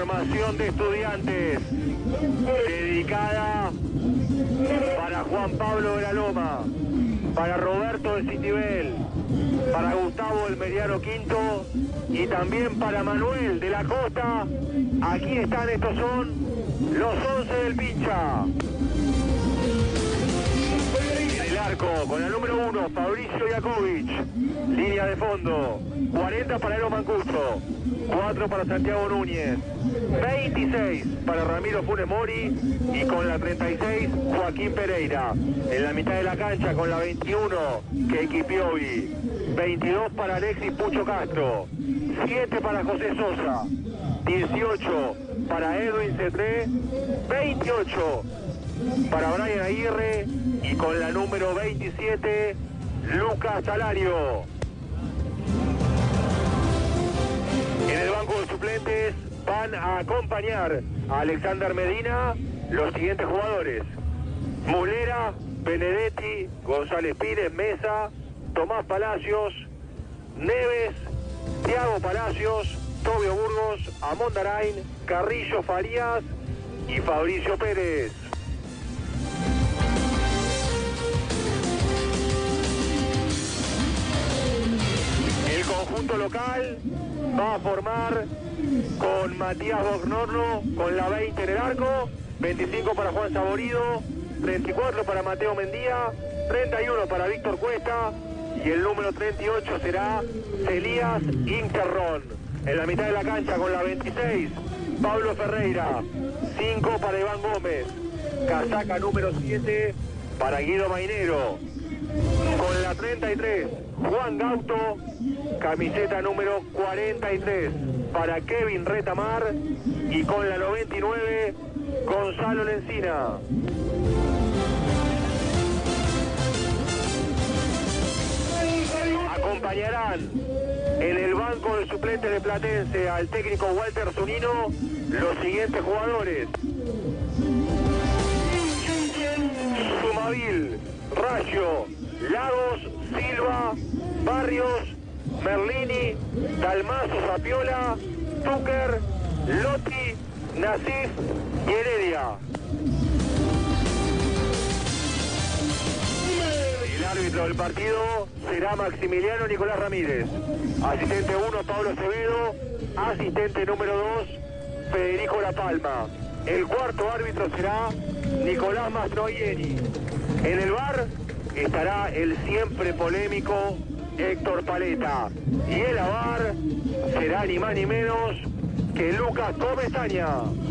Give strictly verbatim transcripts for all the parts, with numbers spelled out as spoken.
Formación de Estudiantes, dedicada para Juan Pablo de la Loma, para Roberto de Citibel, para Gustavo del Meriano Quinto y también para Manuel de la Costa. Aquí están, estos son los once del Pincha. En el arco, con el número uno, Fabricio Iakovic. Línea de fondo, cuarenta para Ero Mancuso, cuatro para Santiago Núñez, veintiséis para Ramiro Funes Mori y con la treinta y seis, Joaquín Pereira. En la mitad de la cancha con la veintiuno, Keiki Piovi. veintidós para Alexis Pucho Castro, siete para José Sosa, dieciocho para Edwin Cetré, veintiocho para Brian Aguirre y con la número veintisiete, Lucas Salario. En el banco de suplentes van a acompañar a Alexander Medina los siguientes jugadores: Mulera, Benedetti, González Pires, Mesa, Tomás Palacios, Neves, Thiago Palacios, Tobio Burgos, Amondarain, Carrillo Farías y Fabricio Pérez. El conjunto local va a formar con Matías Bognorno con la veinte en el arco, veinticinco para Juan Saborido, treinta y cuatro para Mateo Mendía, treinta y uno para Víctor Cuesta y el número treinta y ocho será Elías Interron. En la mitad de la cancha con la veintiséis, Pablo Ferreira, cinco para Iván Gómez, casaca número siete para Guido Mainero. Con la treinta y tres, Juan Gauto, camiseta número cuarenta y tres para Kevin Retamar y con la noventa y nueve, Gonzalo Lencina. Acompañarán en el banco de suplentes de Platense al técnico Walter Zunino los siguientes jugadores: Sumavil, Rayo, Lagos, Silva, Barrios, Merlini, Dalmazo, Zapiola, Tucker, Lotti, Nasif y Heredia. El árbitro del partido será Maximiliano Nicolás Ramírez. Asistente uno, Pablo Acevedo. Asistente número dos, Federico La Palma. El cuarto árbitro será Nicolás Mastroianni. En el V A R estará el siempre polémico Héctor Paleta. Y el A V A R será ni más ni menos que Lucas Comesaña.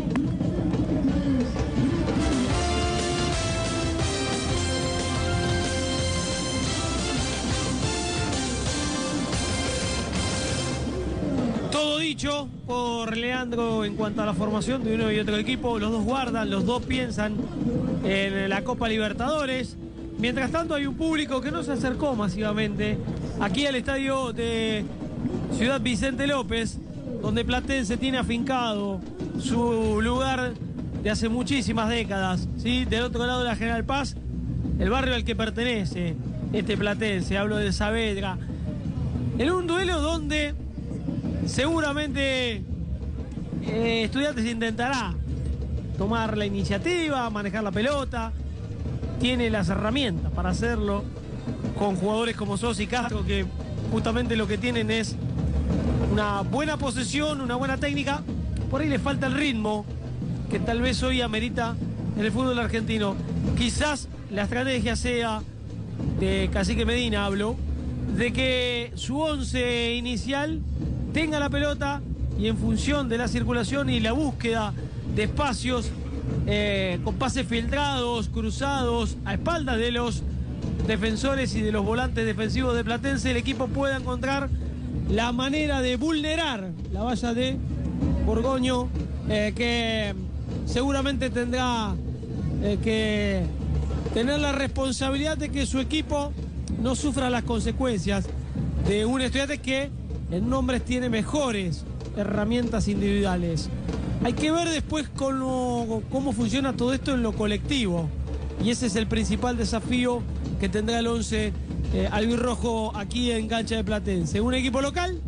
Todo dicho por Leandro en cuanto a la formación de uno y otro equipo. Los dos guardan, los dos piensan en la Copa Libertadores. Mientras tanto hay un público que no se acercó masivamente aquí al estadio de Ciudad Vicente López, donde Platense tiene afincado su lugar de hace muchísimas décadas, ¿sí? Del otro lado de la General Paz, el barrio al que pertenece este Platense, hablo de Saavedra, en un duelo donde seguramente eh, Estudiantes intentará tomar la iniciativa, manejar la pelota, tiene las herramientas para hacerlo, con jugadores como Sosa y Castro, que justamente lo que tienen es una buena posesión, una buena técnica. Por ahí le falta el ritmo que tal vez hoy amerita en el fútbol argentino. Quizás la estrategia sea de Cacique Medina, hablo, de que su once inicial tenga la pelota y en función de la circulación y la búsqueda de espacios eh, con pases filtrados, cruzados, a espaldas de los defensores y de los volantes defensivos de Platense, el equipo pueda encontrar la manera de vulnerar la valla de Borgoño, eh, que seguramente tendrá eh, que tener la responsabilidad de que su equipo no sufra las consecuencias de un Estudiante que en nombres tiene mejores herramientas individuales. Hay que ver después cómo, cómo funciona todo esto en lo colectivo, y ese es el principal desafío que tendrá el once eh, albirrojo aquí en cancha de Platense. Un equipo local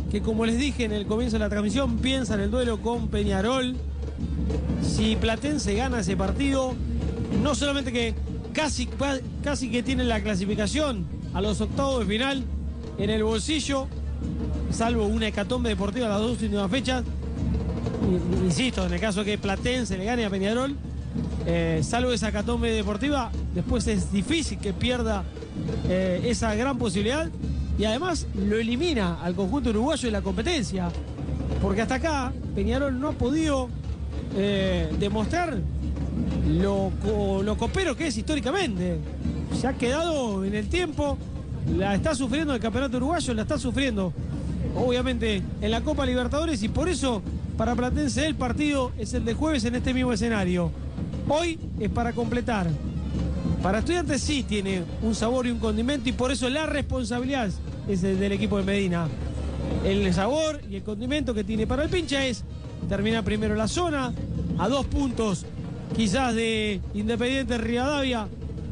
que, como les dije en el comienzo de la transmisión, piensa en el duelo con Peñarol. Si Platense gana ese partido, no solamente que casi, casi que tiene la clasificación a los octavos de final en el bolsillo, salvo una hecatombe deportiva las dos últimas fechas, insisto, en el caso de que Platense le gane a Peñarol, eh, salvo esa hecatombe deportiva, después es difícil que pierda eh, esa gran posibilidad, y además lo elimina al conjunto uruguayo de la competencia, porque hasta acá Peñarol no ha podido eh, demostrar lo, lo copero que es históricamente. Se ha quedado en el tiempo, la está sufriendo el campeonato uruguayo, la está sufriendo obviamente en la Copa Libertadores, y por eso para Platense el partido es el de jueves en este mismo escenario. Hoy es para completar. Para Estudiantes sí tiene un sabor y un condimento, y por eso la responsabilidad es del equipo de Medina. El sabor y el condimento que tiene para el pincha es terminar primero la zona, a dos puntos quizás de Independiente Rivadavia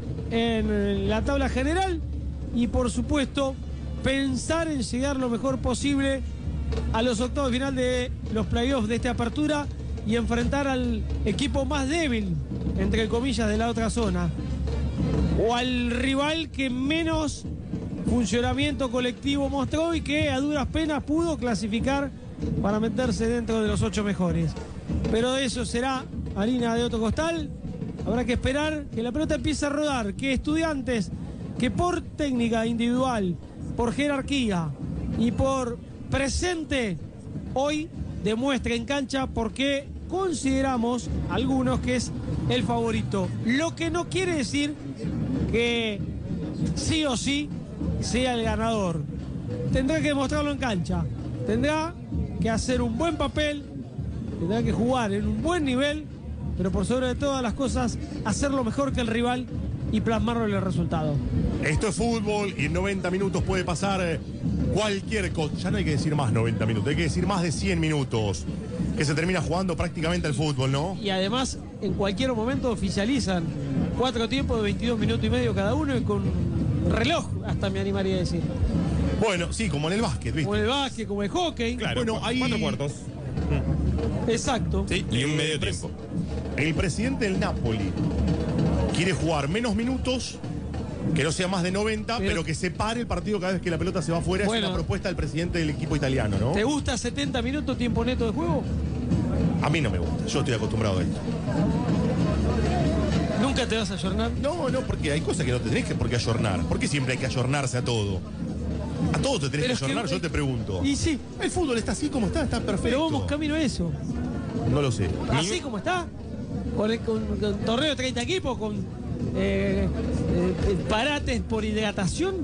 en la tabla general, y por supuesto pensar en llegar lo mejor posible a los octavos de final de los playoffs de esta apertura y enfrentar al equipo más débil, entre comillas, de la otra zona, o al rival que menos funcionamiento colectivo mostró y que a duras penas pudo clasificar para meterse dentro de los ocho mejores. Pero de eso será harina de otro costal. Habrá que esperar que la pelota empiece a rodar, que Estudiantes, que por técnica individual, por jerarquía y por presente, hoy demuestre en cancha porque consideramos algunos que es el favorito. Lo que no quiere decir que sí o sí sea el ganador. Tendrá que demostrarlo en cancha, tendrá que hacer un buen papel, tendrá que jugar en un buen nivel, pero por sobre todas las cosas hacerlo mejor que el rival y plasmarlo en el resultado. Esto es fútbol y en noventa minutos puede pasar cualquier cosa. Ya no hay que decir más noventa minutos, hay que decir más de cien minutos, que se termina jugando prácticamente al fútbol, ¿no? Y además en cualquier momento oficializan cuatro tiempos de veintidós minutos y medio cada uno, y con reloj, hasta me animaría a decir. Bueno, sí, como en el básquet, ¿viste? Como en el básquet, como el hockey. Claro, bueno, cu- ahí... cuatro cuartos. Exacto. Sí, y un Eh, medio pres- tiempo. El presidente del Napoli quiere jugar menos minutos, que no sea más de noventa, pero, Pero- que se pare el partido cada vez que la pelota se va afuera. Bueno. Es una propuesta del presidente del equipo italiano, ¿no? ¿Te gusta setenta minutos tiempo neto de juego? A mí no me gusta, yo estoy acostumbrado a esto. ¿Nunca te vas a ayornar? No, no, porque hay cosas que no te tenés que por qué ayornar. ¿Por qué siempre hay que ayornarse a todo? A todo te tenés Pero que es que- ayornar, yo te pregunto. Y sí, El fútbol está así como está, está perfecto. pero vamos camino a eso. No lo sé. Así como está, con, el, con, con torneo de treinta equipos, con eh, eh, parates por hidratación.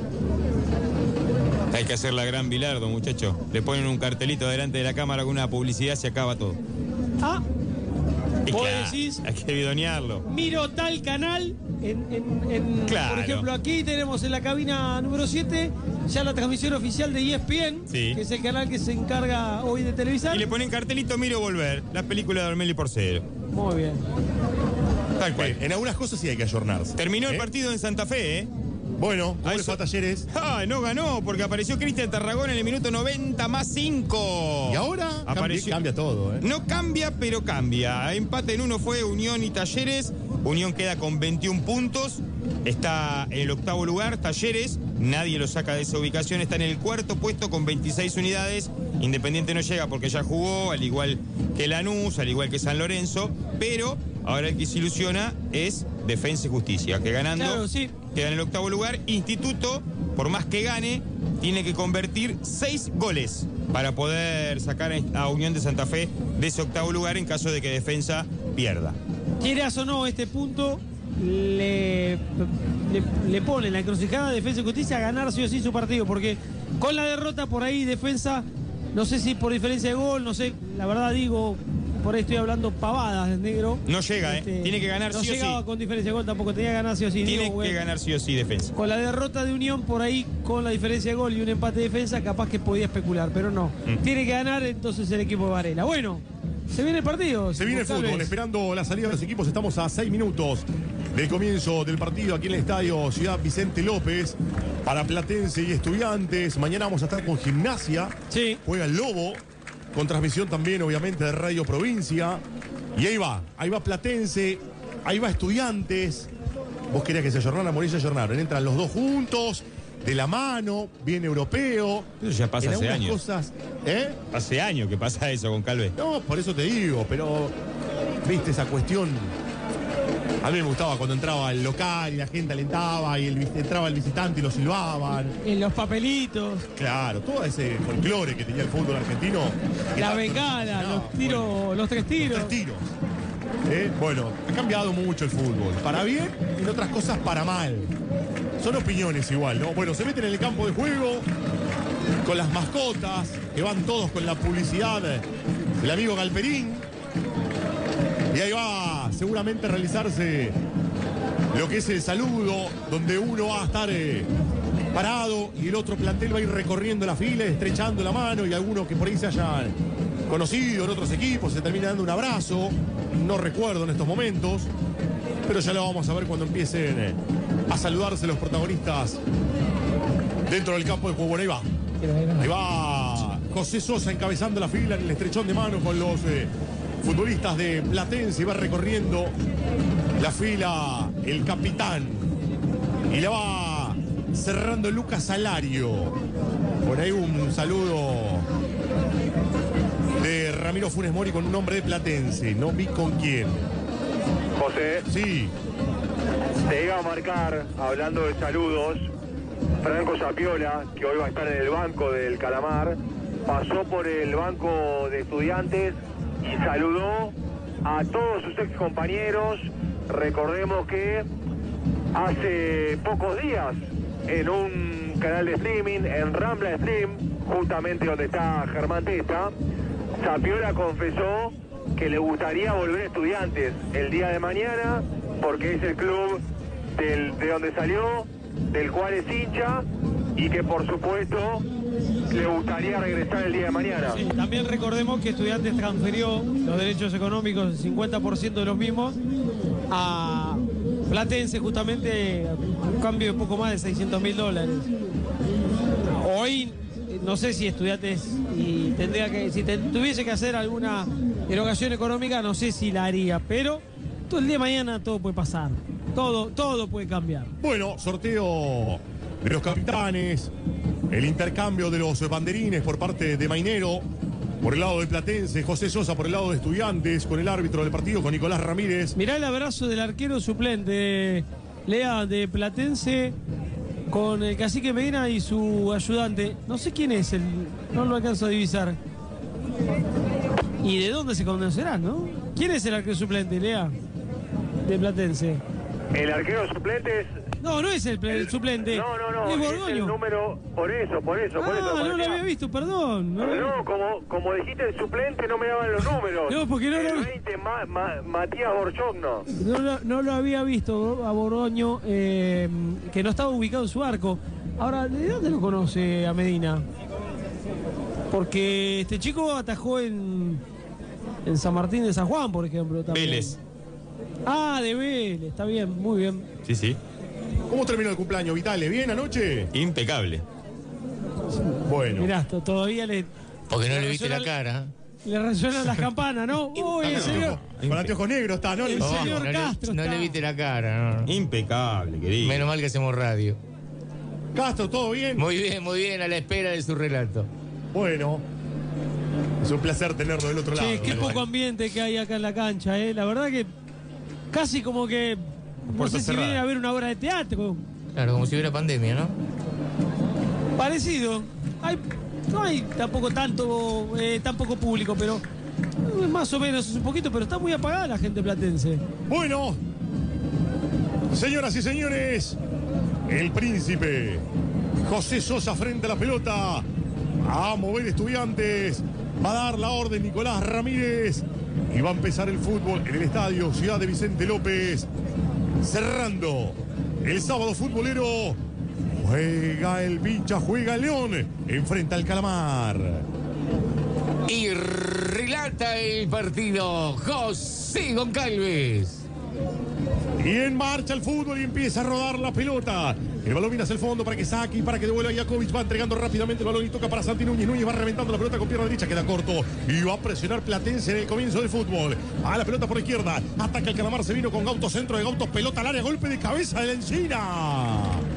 Hay que hacer la gran Bilardo, muchacho. Le ponen un cartelito delante de la cámara con una publicidad, se acaba todo. Ah, Y vos claro, decís, hay que bidonearlo. miro tal canal, en, en- en- Claro. por ejemplo, aquí tenemos en la cabina número siete ya la transmisión oficial de E S P N, Sí. que es el canal que se encarga hoy de televisar. Y le ponen cartelito, miro volver. La película de Ormelli Porcero. Muy bien. Tal cual. En algunas cosas sí hay que ayornarse. Terminó el ¿Eh? partido en Santa Fe, ¿eh? Bueno, ¿cómo Ahí le fue a so- Talleres? Ah, no ganó porque apareció Cristian Tarragón en el minuto noventa más cinco. Y ahora cambia, Apareció- cambia todo, ¿eh? No cambia, pero cambia. Empate en uno fue Unión y Talleres. Unión queda con veintiún puntos. Está en el octavo lugar. Talleres, nadie lo saca de esa ubicación. Está en el cuarto puesto con veintiséis unidades. Independiente no llega porque ya jugó, al igual que Lanús, al igual que San Lorenzo. Pero ahora el que se ilusiona es Defensa y Justicia, que ganando Claro, sí. queda en el octavo lugar. Instituto, por más que gane, tiene que convertir seis goles para poder sacar a Unión de Santa Fe de ese octavo lugar en caso de que Defensa pierda. Quieras o no, este punto le, le, le pone en la encrucijada a Defensa y Justicia a ganar sí o sí su partido, porque con la derrota por ahí Defensa, no sé si por diferencia de gol, no sé, la verdad digo, por ahí estoy hablando pavadas, negro. No llega, ¿eh? Tiene que ganar no sí o llegaba sí. con diferencia de gol, tampoco tenía que ganar sí o sí. Tiene digo, que bueno, ganar sí o sí Defensa. con la derrota de Unión por ahí, con la diferencia de gol y un empate de Defensa, capaz que podía especular, pero no. Mm. Tiene que ganar entonces el equipo de Varela. Bueno, se viene el partido. Se viene el González. fútbol, esperando la salida de los equipos. Estamos a seis minutos del comienzo del partido aquí en el estadio Ciudad Vicente López. para Platense y Estudiantes. Mañana vamos a estar con Gimnasia. Sí. Juega el Lobo, con transmisión también obviamente de Radio Provincia. Y ahí va, ahí va Platense, ahí va Estudiantes. Vos querías que se ayornaran, Morilla ayornaron. Entran los dos juntos, de la mano, bien europeo. Eso ya pasa en hace algunas años. Cosas, ¿eh? Hace años que pasa eso con Calvé. No, por eso te digo, pero viste esa cuestión. A mí me gustaba cuando entraba el local y la gente alentaba y el, entraba el visitante y lo silbaban. En los papelitos, Claro, todo ese folclore que tenía el fútbol argentino. que la tanto bengala, nos los tiros, bueno, los tres tiros. los tres tiros. Eh, Bueno, ha cambiado mucho el fútbol. Para bien y en otras cosas para mal. Son opiniones igual, ¿no? Bueno, se meten en el campo de juego con las mascotas, que van todos con la publicidad del amigo Galperín. Y ahí va seguramente a realizarse lo que es el saludo, donde uno va a estar eh, parado y el otro plantel va a ir recorriendo la fila, estrechando la mano, y algunos que por ahí se hayan conocido en otros equipos se termina dando un abrazo. No recuerdo en estos momentos, pero ya lo vamos a ver cuando empiecen eh, a saludarse los protagonistas dentro del campo de juego. Bueno, ahí va. Ahí va José Sosa encabezando la fila en el estrechón de mano con los eh, futbolistas de Platense. Va recorriendo la fila el capitán y la va cerrando Lucas Salario. Por ahí un saludo de Ramiro Funes Mori con un nombre de Platense. No vi con quién. José, Sí, te iba a marcar, hablando de saludos, Franco Zapiola, que hoy va a estar en el banco del Calamar, pasó por el banco de Estudiantes y saludó a todos sus ex compañeros. Recordemos que hace pocos días, en un canal de streaming, en Rambla Stream, justamente donde está Germán Testa, Zapiola confesó que le gustaría volver a Estudiantes el día de mañana, porque es el club del, de donde salió, del cual es hincha, y que por supuesto le gustaría regresar el día de mañana. Sí, también recordemos que Estudiantes transfirió los derechos económicos, el cincuenta por ciento de los mismos, a Platense, justamente a un cambio de poco más de seiscientos mil dólares. Hoy no sé si Estudiantes y tendría que, si te- tuviese que hacer alguna erogación económica, no sé si la haría, pero todo el día de mañana todo puede pasar, todo, todo puede cambiar. bueno, sorteo de los capitanes, el intercambio de los banderines por parte de Mainero, por el lado de Platense, José Sosa por el lado de Estudiantes, con el árbitro del partido, con Nicolás Ramírez. Mirá el abrazo del arquero suplente, Lea, de Platense, con el cacique Medina y su ayudante. No sé quién es, el, no lo alcanzo a divisar. ¿Y de dónde se conocerán, no? ¿Quién es el arquero suplente, Lea? De Platense. El arquero suplente es... No, no es el, ple- el suplente. No, no, no, Es es el Borgoño. número... Por eso, por eso, por eso. Ah, no lo parecía- había visto, perdón. No, No, como, como dijiste el suplente no me daban los números. No, porque no el lo- veinte, Ma- Ma- Matías Borchogno. no lo, no lo había visto a Borgoño, eh, que no estaba ubicado en su arco. Ahora, ¿de dónde lo conoce a Medina? Porque este chico atajó en, en San Martín de San Juan, por ejemplo. También. Vélez. Ah, de Vélez, está bien, muy bien. Sí, sí. ¿Cómo terminó el cumpleaños, Vitale? ¿Bien anoche? Impecable. Bueno. Mirá, to- todavía le, Porque no le viste la Resuena- cara. le resuenan las campanas, ¿no? Uy, el señor, Con anteojos negros está, ¿no? El No, señor no, Castro le, no está- le viste la cara. no. Impecable, querido. Menos mal que hacemos radio. Castro, ¿todo bien? Muy bien, muy bien, a la espera de su relato. Bueno. Es un placer tenerlo del otro lado. che, qué poco ambiente que hay acá en la cancha, ¿eh? La verdad que casi como que, no Puerta sé si cerrada. vienen a ver una obra de teatro. Claro, como si hubiera pandemia, ¿no? Parecido. Hay, no hay tampoco tanto, eh, tan poco público, pero eh, más o menos es un poquito, pero está muy apagada la gente platense. Bueno, señoras y señores, el príncipe José Sosa frente a la pelota. A mover Estudiantes. Va a dar la orden Nicolás Ramírez. Y va a empezar el fútbol en el estadio Ciudad de Vicente López. Cerrando el sábado futbolero. Juega el Vincha, juega el León. Enfrenta al Calamar. Y relata el partido José Goncalves. Y en marcha el fútbol y empieza a rodar la pelota. El balón viene hacia el fondo para que saque y para que devuelva a Jakovic. Va entregando rápidamente el balón y toca para Santi Núñez. Núñez va reventando la pelota con pierna derecha, queda corto. Y va a presionar Platense en el comienzo del fútbol. A la pelota por la izquierda. Ataca el Calamar, se vino con Gauto, centro de Gauto, pelota al área, golpe de cabeza de la Encina.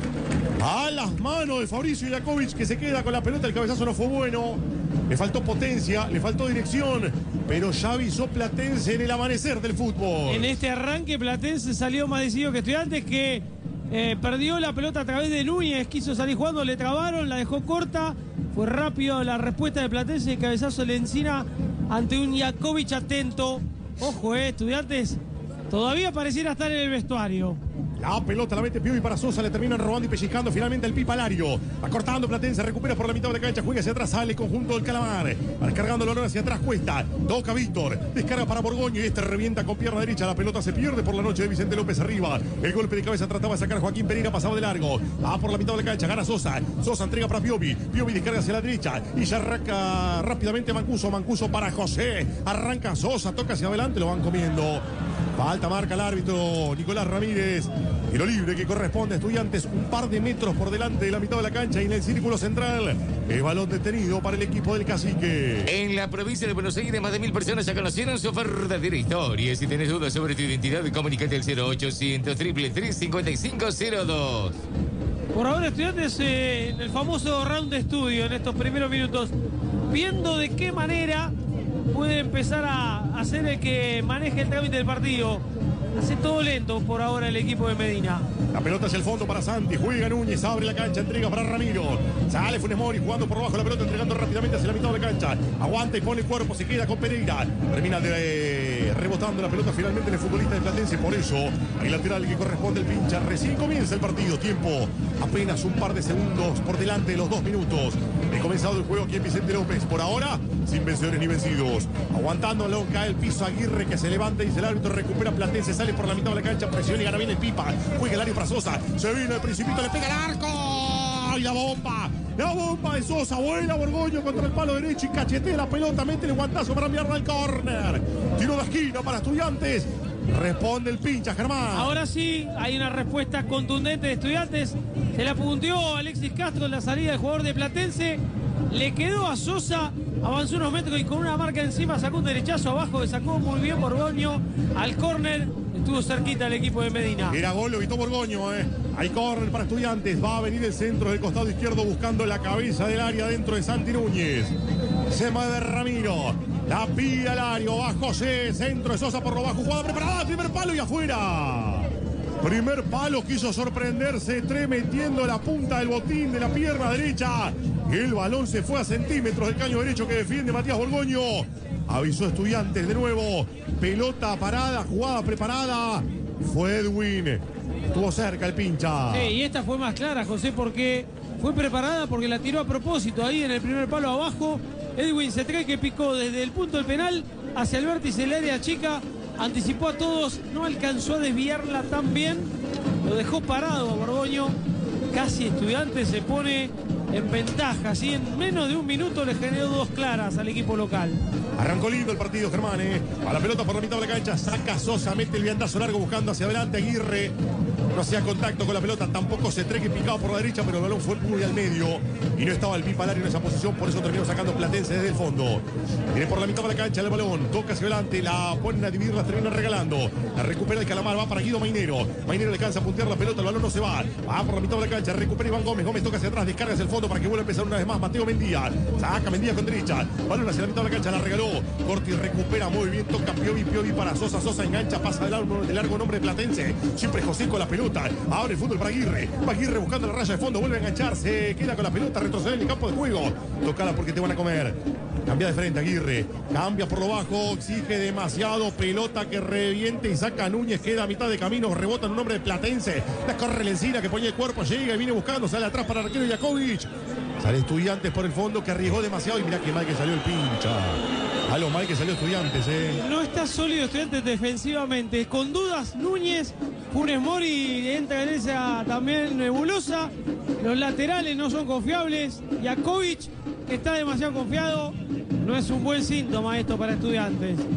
A las manos de Fabricio Jakovic, que se queda con la pelota. El cabezazo no fue bueno. Le faltó potencia, le faltó dirección, pero ya avisó Platense en el amanecer del fútbol. En este arranque Platense salió más decidido que Estudiantes, que eh, perdió la pelota a través de Núñez, quiso salir jugando, le trabaron, la dejó corta. Fue rápido la respuesta de Platense, el cabezazo de Encina ante un Jakovic atento. Ojo, eh, Estudiantes todavía pareciera estar en el vestuario. La pelota la mete Piovi para Sosa, le terminan robando y pellizcando finalmente el Pipa Lario. Acortando Platense, recupera por la mitad de la cancha, juega hacia atrás, sale el conjunto del Calamar. Cargando el balón hacia atrás, Cuesta. Toca Víctor, descarga para Borgoño y este revienta con pierna derecha. La pelota se pierde por la noche de Vicente López arriba. El golpe de cabeza trataba de sacar Joaquín Pereira, pasaba de largo. Va por la mitad de la cancha, gana Sosa. Sosa entrega para Piovi. Piovi descarga hacia la derecha y ya arranca rápidamente Mancuso. Mancuso para José. Arranca Sosa, toca hacia adelante, lo van comiendo. Falta marca el árbitro Nicolás Ramírez. Tiro libre que corresponde a Estudiantes, un par de metros por delante de la mitad de la cancha y en el círculo central. El balón detenido para el equipo del Cacique. En la provincia de Buenos Aires, más de mil personas ya conocieron su verdadera historia. Si tenés dudas sobre tu identidad, comunícate al cero ochocientos, tres tres, cinco cinco cero dos. Por ahora Estudiantes eh, en el famoso round de estudio, en estos primeros minutos, viendo de qué manera puede empezar a hacer el que maneje el trámite del partido. Hace todo lento por ahora el equipo de Medina. La pelota hacia el fondo para Santi, juega Núñez, abre la cancha, entrega para Ramiro. Sale Funes Mori jugando por abajo la pelota, entregando rápidamente hacia la mitad de la cancha. Aguanta y pone el cuerpo, se queda con Pereira. Termina de, eh, rebotando la pelota finalmente en el futbolista de Platense. Por eso, el lateral que corresponde el pincha. Recién comienza el partido, tiempo apenas un par de segundos por delante de los dos minutos. He comenzado el juego aquí en Vicente López. Por ahora, sin vencedores ni vencidos. Aguantando, luego cae el piso Aguirre, que se levanta y dice el árbitro, recupera Platense, sale por la mitad de la cancha, presiona y gana bien el Pipa. Juega el área para Sosa, se vino el Principito, le pega el arco. Y la bomba, la bomba de Sosa, buena Borgoño contra el palo derecho y cachetea la pelota, mete el guantazo para enviarla al córner. Tiro de esquina para Estudiantes. Responde el pincha, Germán. Ahora sí, hay una respuesta contundente de Estudiantes. Se la punteó Alexis Castro en la salida del jugador de Platense. Le quedó a Sosa, avanzó unos metros y con una marca encima sacó un derechazo abajo que sacó muy bien Borgoño al córner. Estuvo cerquita el equipo de Medina. Era gol, lo evitó Borgoño, eh. Hay córner para Estudiantes. Va a venir el centro del costado izquierdo buscando la cabeza del área dentro de Santi Núñez. Se mueve Ramiro. La pide al área. Va José. Centro de Sosa por lo bajo. Jugada preparada. Primer palo y afuera. Primer palo, quiso sorprenderse. Tre metiendo la punta del botín de la pierna derecha. El balón se fue a centímetros del caño derecho que defiende Matías Borgoño. Avisó Estudiantes de nuevo. Pelota parada, jugada preparada. Fue Edwin. Estuvo cerca el pincha. Sí, y esta fue más clara, José, porque fue preparada porque la tiró a propósito ahí en el primer palo abajo. Edwin se trae que picó desde el punto del penal hacia el vértice del área chica. Anticipó a todos, no alcanzó a desviarla tan bien. Lo dejó parado a Borgoño. Casi Estudiantes se pone en ventaja. Así en menos de un minuto le generó dos claras al equipo local. Arrancó lindo el partido, Germán, ¿eh? A la pelota por la mitad de la cancha, saca Sosa, mete el viandazo largo buscando hacia adelante Aguirre. No hacía contacto con la pelota, tampoco se treque picado por la derecha, pero el balón fue muy al medio y no estaba el Pipa Lario en esa posición, por eso terminó sacando Platense desde el fondo. Viene por la mitad de la cancha el balón, toca hacia adelante, la ponen a dividir, la termina regalando. La recupera el Calamar, va para Guido Mainero. Mainero le alcanza a puntear la pelota, el balón no se va. Va por la mitad de la cancha, recupera Iván Gómez. Gómez toca hacia atrás, descarga hacia el fondo para que vuelva a empezar una vez más Mateo Mendía. Saca Mendía con derecha, balón hacia la mitad de la cancha, la regaló. Corti recupera muy bien, toca Piovi, Piovi para Sosa. Sosa engancha, pasa de largo, de largo nombre de Platense. Siempre José con la pelota. Abre el fútbol para Aguirre. Va Aguirre buscando la raya de fondo, vuelve a engancharse. Queda con la pelota, retrocede en el campo de juego. Tocala porque te van a comer. Cambia de frente Aguirre. Cambia por lo bajo, exige demasiado. Pelota que reviente y saca a Núñez. Queda a mitad de camino, rebota en un hombre de Platense. La corre Lencina que pone el cuerpo, llega y viene buscando. Sale atrás para el arquero Jakovic. Sale Estudiantes por el fondo que arriesgó demasiado. Y mirá que mal que salió el pincha. A lo mal que salió Estudiantes, eh. No está sólido Estudiantes defensivamente. Con dudas, Núñez, Funes Mori entra en esa también nebulosa. Los laterales no son confiables. Jakovic está demasiado confiado. No es un buen síntoma esto para Estudiantes.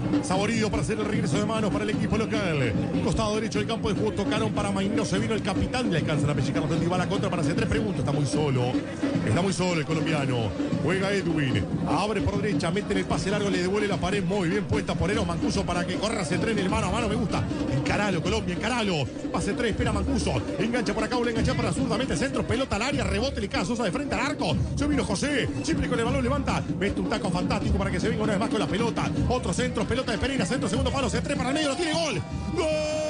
Saborido para hacer el regreso de manos para el equipo local. Costado derecho del campo de juego tocaron para Mainó. Se vino el capitán. Le alcanzan a pellizcar los va a la contra para hacer tres preguntas. Está muy solo. Está muy solo el colombiano. Juega Edwin. Abre por derecha. Mete en el pase largo. Le devuelve la pared. Muy bien puesta por Eros Mancuso para que corra ese tren. El mano a mano me gusta. Encaralo, Colombia. Encaralo. Pase tres. Espera Mancuso. Engancha por acá. Vuelve a enganchar para zurda. Mete centro. Pelota al área. Rebote. Le cae a Sosa de frente al arco. Se vino José. Siempre con el balón levanta. Mete un taco fantástico para que se venga una vez más con la pelota. Otro centro. Pelota de Pereira. Centro. Segundo palo. Se tres para el medio. Lo tiene gol. ¡Gol!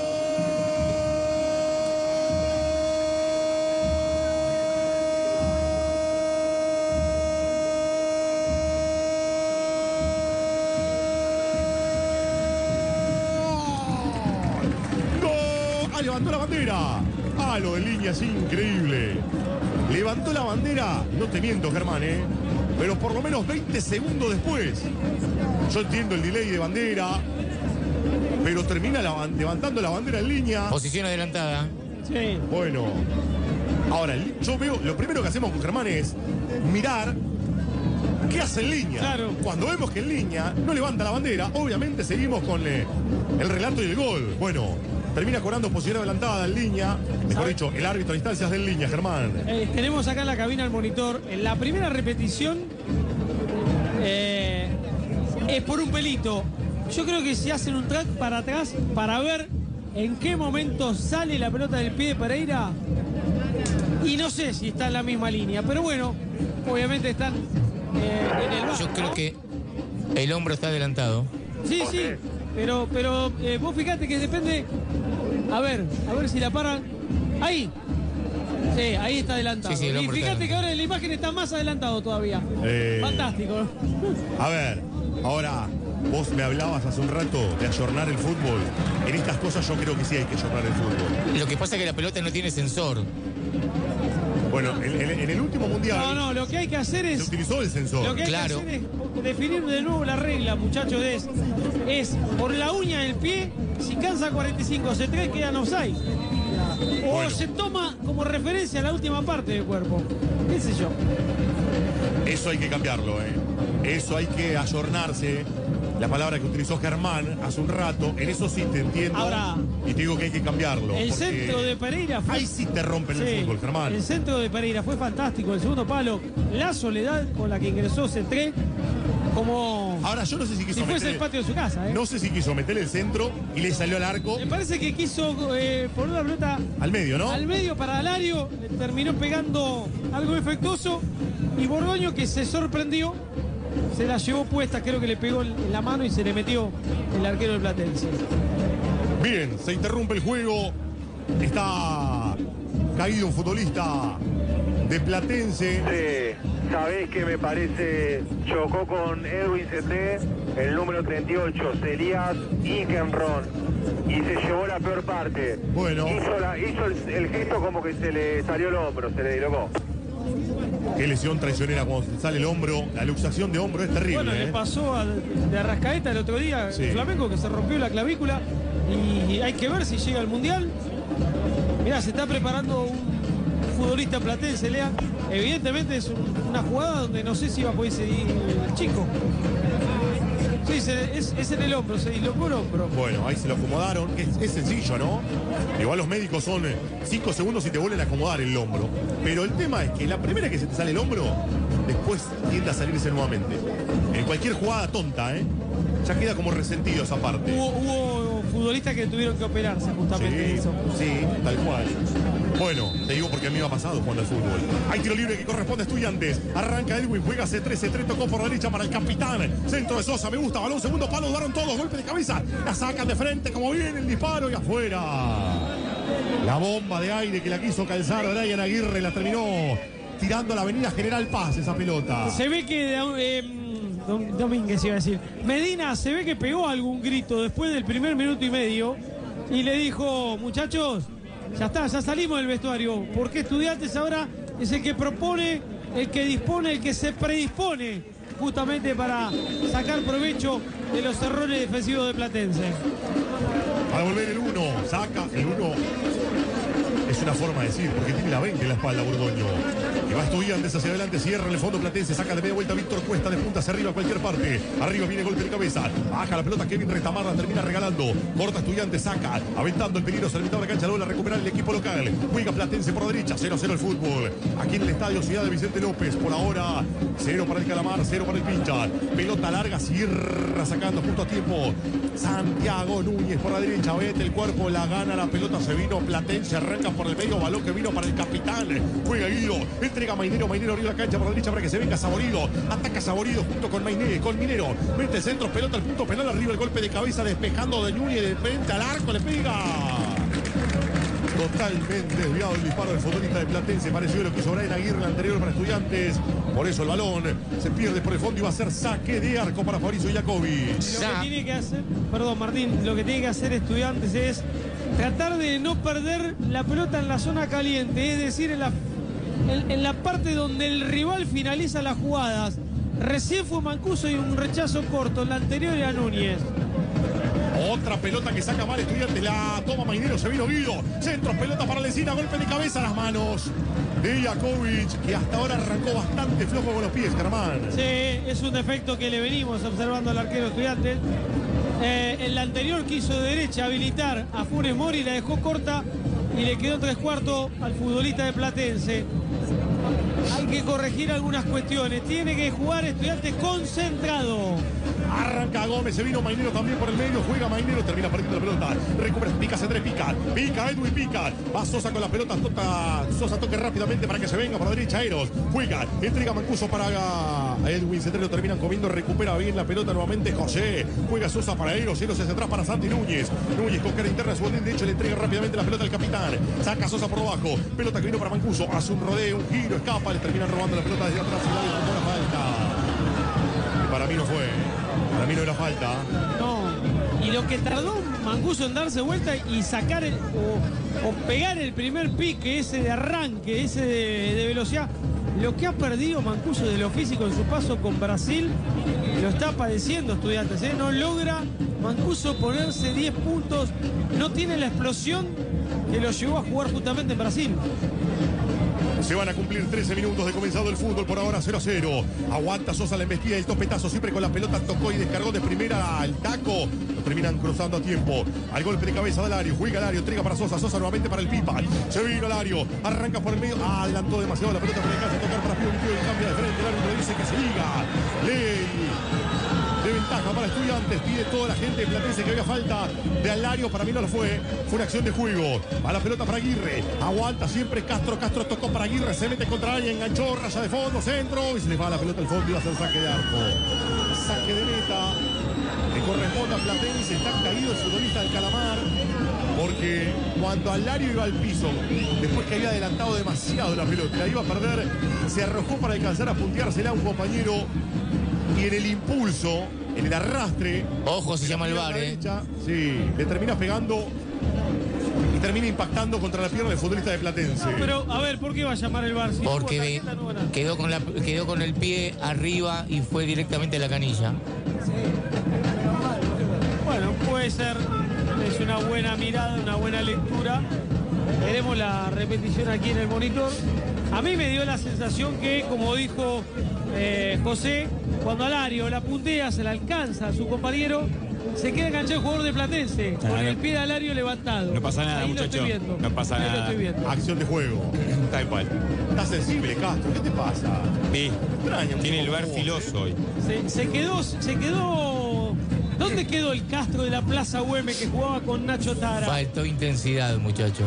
Levantó la bandera. Ah, lo de línea es increíble. Levantó la bandera. No te miento, Germán, ¿eh? Pero por lo menos veinte segundos después. Yo entiendo el delay de bandera. Pero termina la, levantando la bandera en línea. Posición adelantada. Sí. Bueno. Ahora, yo veo. Lo primero que hacemos con Germán es mirar qué hace en línea. Claro. Cuando vemos que en línea no levanta la bandera, obviamente seguimos con eh, el relato y el gol. Bueno. Termina cobrando posición adelantada en línea. Mejor dicho, el árbitro a instancias de en línea, Germán. Eh, tenemos acá en la cabina el monitor. En la primera repetición eh, es por un pelito. Yo creo que si hacen un track para atrás para ver en qué momento sale la pelota del pie de Pereira. Y no sé si está en la misma línea. Pero bueno, obviamente están eh, en el bajo. Yo creo que el hombro está adelantado. Sí, sí. Pero, pero eh, vos fíjate que depende. A ver, a ver si la paran. Ahí. Sí, ahí está adelantado. Sí, sí, y fíjate que ahora en la imagen está más adelantado todavía. Eh, Fantástico. A ver, ahora, vos me hablabas hace un rato de ayornar el fútbol. En estas cosas yo creo que sí hay que ayornar el fútbol. Lo que pasa es que la pelota no tiene sensor. Bueno, en, en- en el último mundial No, no, lo que hay que hacer se es. utilizó el sensor. Lo que hay Claro. que hacer es definir de nuevo la regla, muchachos. Es, es por la uña del pie, si cansa cuarenta y cinco, se trae, quedan offside. O Bueno. se toma como referencia la última parte del cuerpo. ¿Qué sé yo? Eso hay que cambiarlo, ¿eh? Eso hay que ayornarse. La palabra que utilizó Germán hace un rato, en eso sí te entiendo. Ahora, y te digo que hay que cambiarlo. El porque centro de Pereira fue. ahí sí te rompen Sí, el fútbol, Germán. el centro de Pereira fue fantástico. El segundo palo, la soledad con la que ingresó Cetré, como Ahora yo no sé si quiso si fuese meter- el patio de su casa. ¿eh? No sé si quiso meter el centro y le salió al arco. Me parece que quiso eh, poner la pelota Al medio, ¿no? al medio para Alario, le terminó pegando algo efectuoso y Borgoño, que se sorprendió, se la llevó puesta, creo que le pegó en la mano y se le metió el arquero del Platense. Bien, se interrumpe el juego. Está caído un futbolista de Platense. Sí, sabés que me parece, chocó con Edwin Cetré, el número treinta y ocho, Celías Ingenron, y se llevó la peor parte. Bueno. Hizo, la- hizo el, el gesto como que se le salió el hombro, se le dislocó. Qué lesión traicionera cuando se sale el hombro. La luxación de hombro es terrible. Bueno, ¿eh? le pasó al, de Arrascaeta el otro día, Sí. el Flamengo, que se rompió la clavícula y hay que ver si llega al Mundial. Mirá, se está preparando un futbolista platense, Lea. Evidentemente es un- una jugada donde no sé si va a poder seguir el chico. Sí, se- es, es en el hombro, se dislocó el hombro. Bueno, ahí se lo acomodaron. Es, es sencillo, ¿no? Igual los médicos son cinco segundos y te vuelven a acomodar el hombro. Pero el tema es que la primera que se te sale el hombro, después tiende a salirse nuevamente. En cualquier jugada tonta, ¿eh? Ya queda como resentido esa parte. Hubo, hubo futbolistas que tuvieron que operarse justamente de Sí, eso. sí, tal cual. Bueno, te digo porque a mí me ha pasado jugando al fútbol. Hay tiro libre que corresponde a Estudiantes. Arranca Edwin, juega C tres, C tres tocó por la derecha para el capitán. Centro de Sosa, me gusta, balón, segundo palo, daron todos, golpe de cabeza. La sacan de frente, como viene el disparo y afuera. La bomba de aire que la quiso calzar Brian Aguirre la terminó tirando a la avenida General Paz esa pelota. Se ve que eh, Dom- Domínguez iba a decir. Medina se ve que pegó algún grito después del primer minuto y medio y le dijo, muchachos, ya está, ya salimos del vestuario, porque Estudiantes ahora es el que propone, el que dispone, el que se predispone justamente para sacar provecho de los errores defensivos de Platense. Para volver el uno, saca el uno. Es una forma de decir, porque tiene la veinte en la espalda Borgoño. Y va Estudiantes hacia adelante, cierra en el fondo Platense, saca de media vuelta Víctor Cuesta, de punta hacia arriba a cualquier parte. Arriba viene golpe de cabeza, baja la pelota Kevin Retamar, la termina regalando. Corta Estudiantes, saca, aventando el peligro, se la cancha, logra recuperar el equipo local. Juega Platense por la derecha, cero a cero el fútbol. Aquí en el estadio Ciudad de Vicente López, por ahora, cero para el Calamar, cero para el Pincha. Pelota larga, cierra sacando justo a tiempo. Santiago Núñez por la derecha, vete el cuerpo, la gana, la pelota se vino Platense, arranca por el medio, balón que vino para el capitán. Juega Guido, entrega a Mainero, Mainero arriba la cancha por la derecha para que se venga Saborido. Ataca Saborido junto con Mainero, con Minero. Mete el centro, pelota al punto penal, arriba el golpe de cabeza despejando de Núñez, de frente al arco, le pega. Totalmente desviado el disparo del futbolista de Platense. Pareció lo que hizo Brian Aguirre, el anterior para Estudiantes. Por eso el balón se pierde por el fondo y va a ser saque de arco para Fabricio Jacobi. Lo que tiene que hacer, perdón Martín, lo que tiene que hacer Estudiantes es tratar de no perder la pelota en la zona caliente, es decir, en la, en, en la parte donde el rival finaliza las jugadas. Recién fue Mancuso y un rechazo corto, en la anterior era Núñez. Otra pelota que saca mal Estudiantes, la toma Mainero, se vino Guido. Centro, pelota para Lesina, golpe de cabeza a las manos de Jakovic, que hasta ahora arrancó bastante flojo con los pies, Germán. Sí, es un defecto que le venimos observando al arquero Estudiantes. Eh, en la anterior quiso de derecha habilitar a Funes Mori, la dejó corta y le quedó tres cuartos al futbolista de Platense. Hay que corregir algunas cuestiones. Tiene que jugar Estudiantes concentrado. Arranca Gómez, se vino Mainero también por el medio, juega Mainero, termina perdiendo la pelota, recupera, pica, se tres, pica, pica, Edwin pica, va Sosa con la pelota, toca, Sosa toque rápidamente para que se venga por la derecha, Eros, juega, entrega Mancuso para Edwin Cetrero, terminan comiendo, recupera bien la pelota nuevamente José, juega Sosa para Eros, Eros hacia atrás para Santi Núñez, Núñez con cara interna, su botón derecho, le entrega rápidamente la pelota al capitán, saca Sosa por abajo, pelota que vino para Mancuso, hace un rodeo, un giro, escapa, le terminan robando la pelota desde atrás y la con buena falta. Para mí no fue. Para mí no era falta. No, y lo que tardó Mancuso en darse vuelta y sacar el, o, o pegar el primer pique, ese de arranque, ese de, de velocidad, lo que ha perdido Mancuso de lo físico en su paso con Brasil, lo está padeciendo Estudiantes, ¿eh? No logra Mancuso ponerse diez puntos, no tiene la explosión que lo llevó a jugar justamente en Brasil. Se van a cumplir trece minutos de comenzado el fútbol, por ahora cero a cero. Aguanta Sosa la embestida, el topetazo siempre con la pelota, tocó y descargó de primera al taco. Lo terminan cruzando a tiempo. Al golpe de cabeza de Lario, juega Lario, entrega para Sosa, Sosa nuevamente para el Pipa. Se vino Lario, arranca por el medio, ah, adelantó demasiado la pelota, pero le alcanza a tocar para Pío, y cambia de frente. El árbitro dice que siga. Ley de ventaja para Estudiantes, pide toda la gente de Platense que había falta de Alario, para mí no lo fue, fue una acción de juego. Va la pelota para Aguirre, aguanta siempre Castro, Castro tocó para Aguirre, se mete contra alguien, enganchó, raya de fondo, centro, y se le va la pelota al fondo y va a hacer saque de arco. Saque de meta, que corresponde a Platense, está caído el futbolista del Calamar, porque cuando Alario iba al piso, después que había adelantado demasiado la pelota, la iba a perder, se arrojó para alcanzar a punteársela a un compañero. Y en el impulso, en el arrastre... Ojo, se llama el V A R, ¿eh? Sí, le termina pegando y termina impactando contra la pierna del futbolista de Platense. No, pero, a ver, ¿por qué va a llamar el V A R? Si Porque ve, quedó, con la, quedó con el pie arriba y fue directamente a la canilla. Bueno, puede ser. Es una buena mirada, una buena lectura. Veremos la repetición aquí en el monitor. A mí me dio la sensación que, como dijo eh, José, cuando Alario la puntea, se la alcanza a su compañero, se queda enganchado el jugador de Platense, con Claro. el pie de Alario levantado. No pasa nada, Ahí lo muchacho. estoy viendo. No pasa Ahí nada. Lo estoy viendo. Acción de juego. Tal cual. Está sensible, Castro. ¿Qué te pasa? Sí. Extraña un Tiene el poco V A R vos, filoso hoy. Se, se quedó, se quedó. ¿Dónde quedó el Castro de la Plaza Güemes que jugaba con Nacho Tara? Faltó intensidad, muchachos.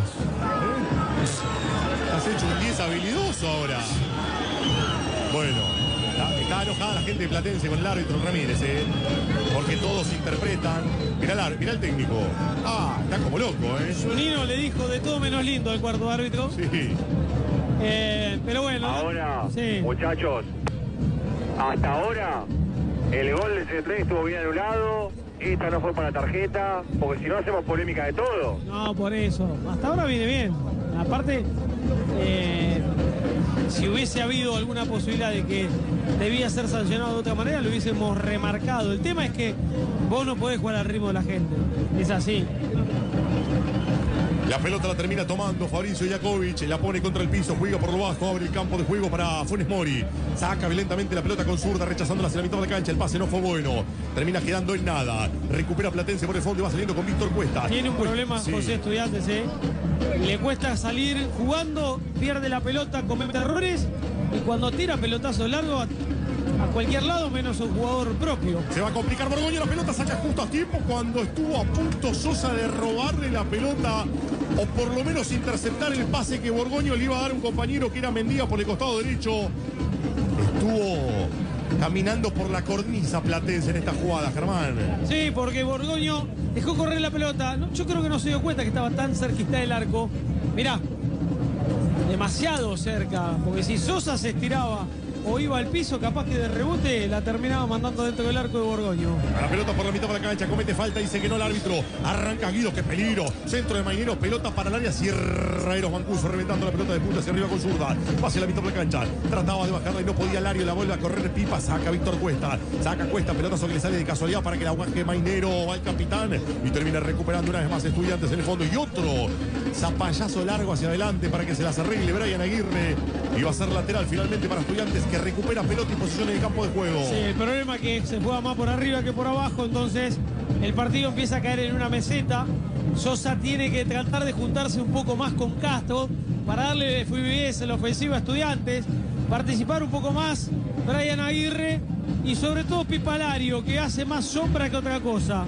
Has hecho un diez habilidoso ahora. Bueno, está, está enojada la gente de Platense con el árbitro Ramírez, ¿eh? Porque todos interpretan. Mirá, el, mirá el técnico. Ah, está como loco, ¿eh? Zunino le dijo de todo menos lindo al cuarto árbitro. Sí. Eh, pero bueno. Ahora, Sí. muchachos, hasta ahora el gol de C tres estuvo bien anulado. Esta no fue para tarjeta, porque si no hacemos polémica de todo. No, por eso. Hasta ahora viene bien. Aparte, eh, si hubiese habido alguna posibilidad de que debía ser sancionado de otra manera, lo hubiésemos remarcado. El tema es que vos no podés jugar al ritmo de la gente. Es así. La pelota la termina tomando Fabricio Jakovic, la pone contra el piso, juega por lo bajo, abre el campo de juego para Funes Mori. Saca violentamente la pelota con zurda, rechazándola hacia la mitad de la cancha. El pase no fue bueno, termina quedando en nada. Recupera Platense por el fondo y va saliendo con Víctor Cuesta. Tiene un problema, sí. José Estudiantes, ¿eh? Le cuesta salir jugando, pierde la pelota, comete errores y cuando tira pelotazo largo a, a cualquier lado menos un jugador propio. Se va a complicar Borgoño, la pelota saca justo a tiempo cuando estuvo a punto Sosa de robarle la pelota o por lo menos interceptar el pase que Borgoño le iba a dar a un compañero que era Mendía por el costado derecho. Estuvo caminando por la cornisa Platense en esta jugada, Germán. Sí, porque Borgoño dejó correr la pelota. No, yo creo que no se dio cuenta que estaba tan cerquita del arco. Mirá, demasiado cerca, porque si Sosa se estiraba o iba al piso, capaz que de rebote la terminaba mandando dentro del arco de Borgoño. A la pelota por la mitad de la cancha, comete falta, dice que no el árbitro. Arranca Guido, qué peligro. Centro de Mainero, pelota para el área, cierra Eros Mancuso, reventando la pelota de punta hacia arriba con zurda. Pase a la mitad de la cancha, trataba de bajarla y no podía Lario, la vuelve a correr Pipa, saca Víctor Cuesta. Saca Cuesta, pelotazo que le sale de casualidad para que la guaje Mainero, va el capitán y termina recuperando una vez más Estudiantes en el fondo. Y otro zapallazo largo hacia adelante para que se las arregle Brian Aguirre. Y va a ser lateral finalmente para Estudiantes, que recupera pelota y posición en el campo de juego. Sí, el problema es que se juega más por arriba que por abajo, entonces el partido empieza a caer en una meseta. Sosa tiene que tratar de juntarse un poco más con Castro para darle fluidez en la ofensiva a Estudiantes, participar un poco más Brian Aguirre y sobre todo Pipa Lario, que hace más sombra que otra cosa.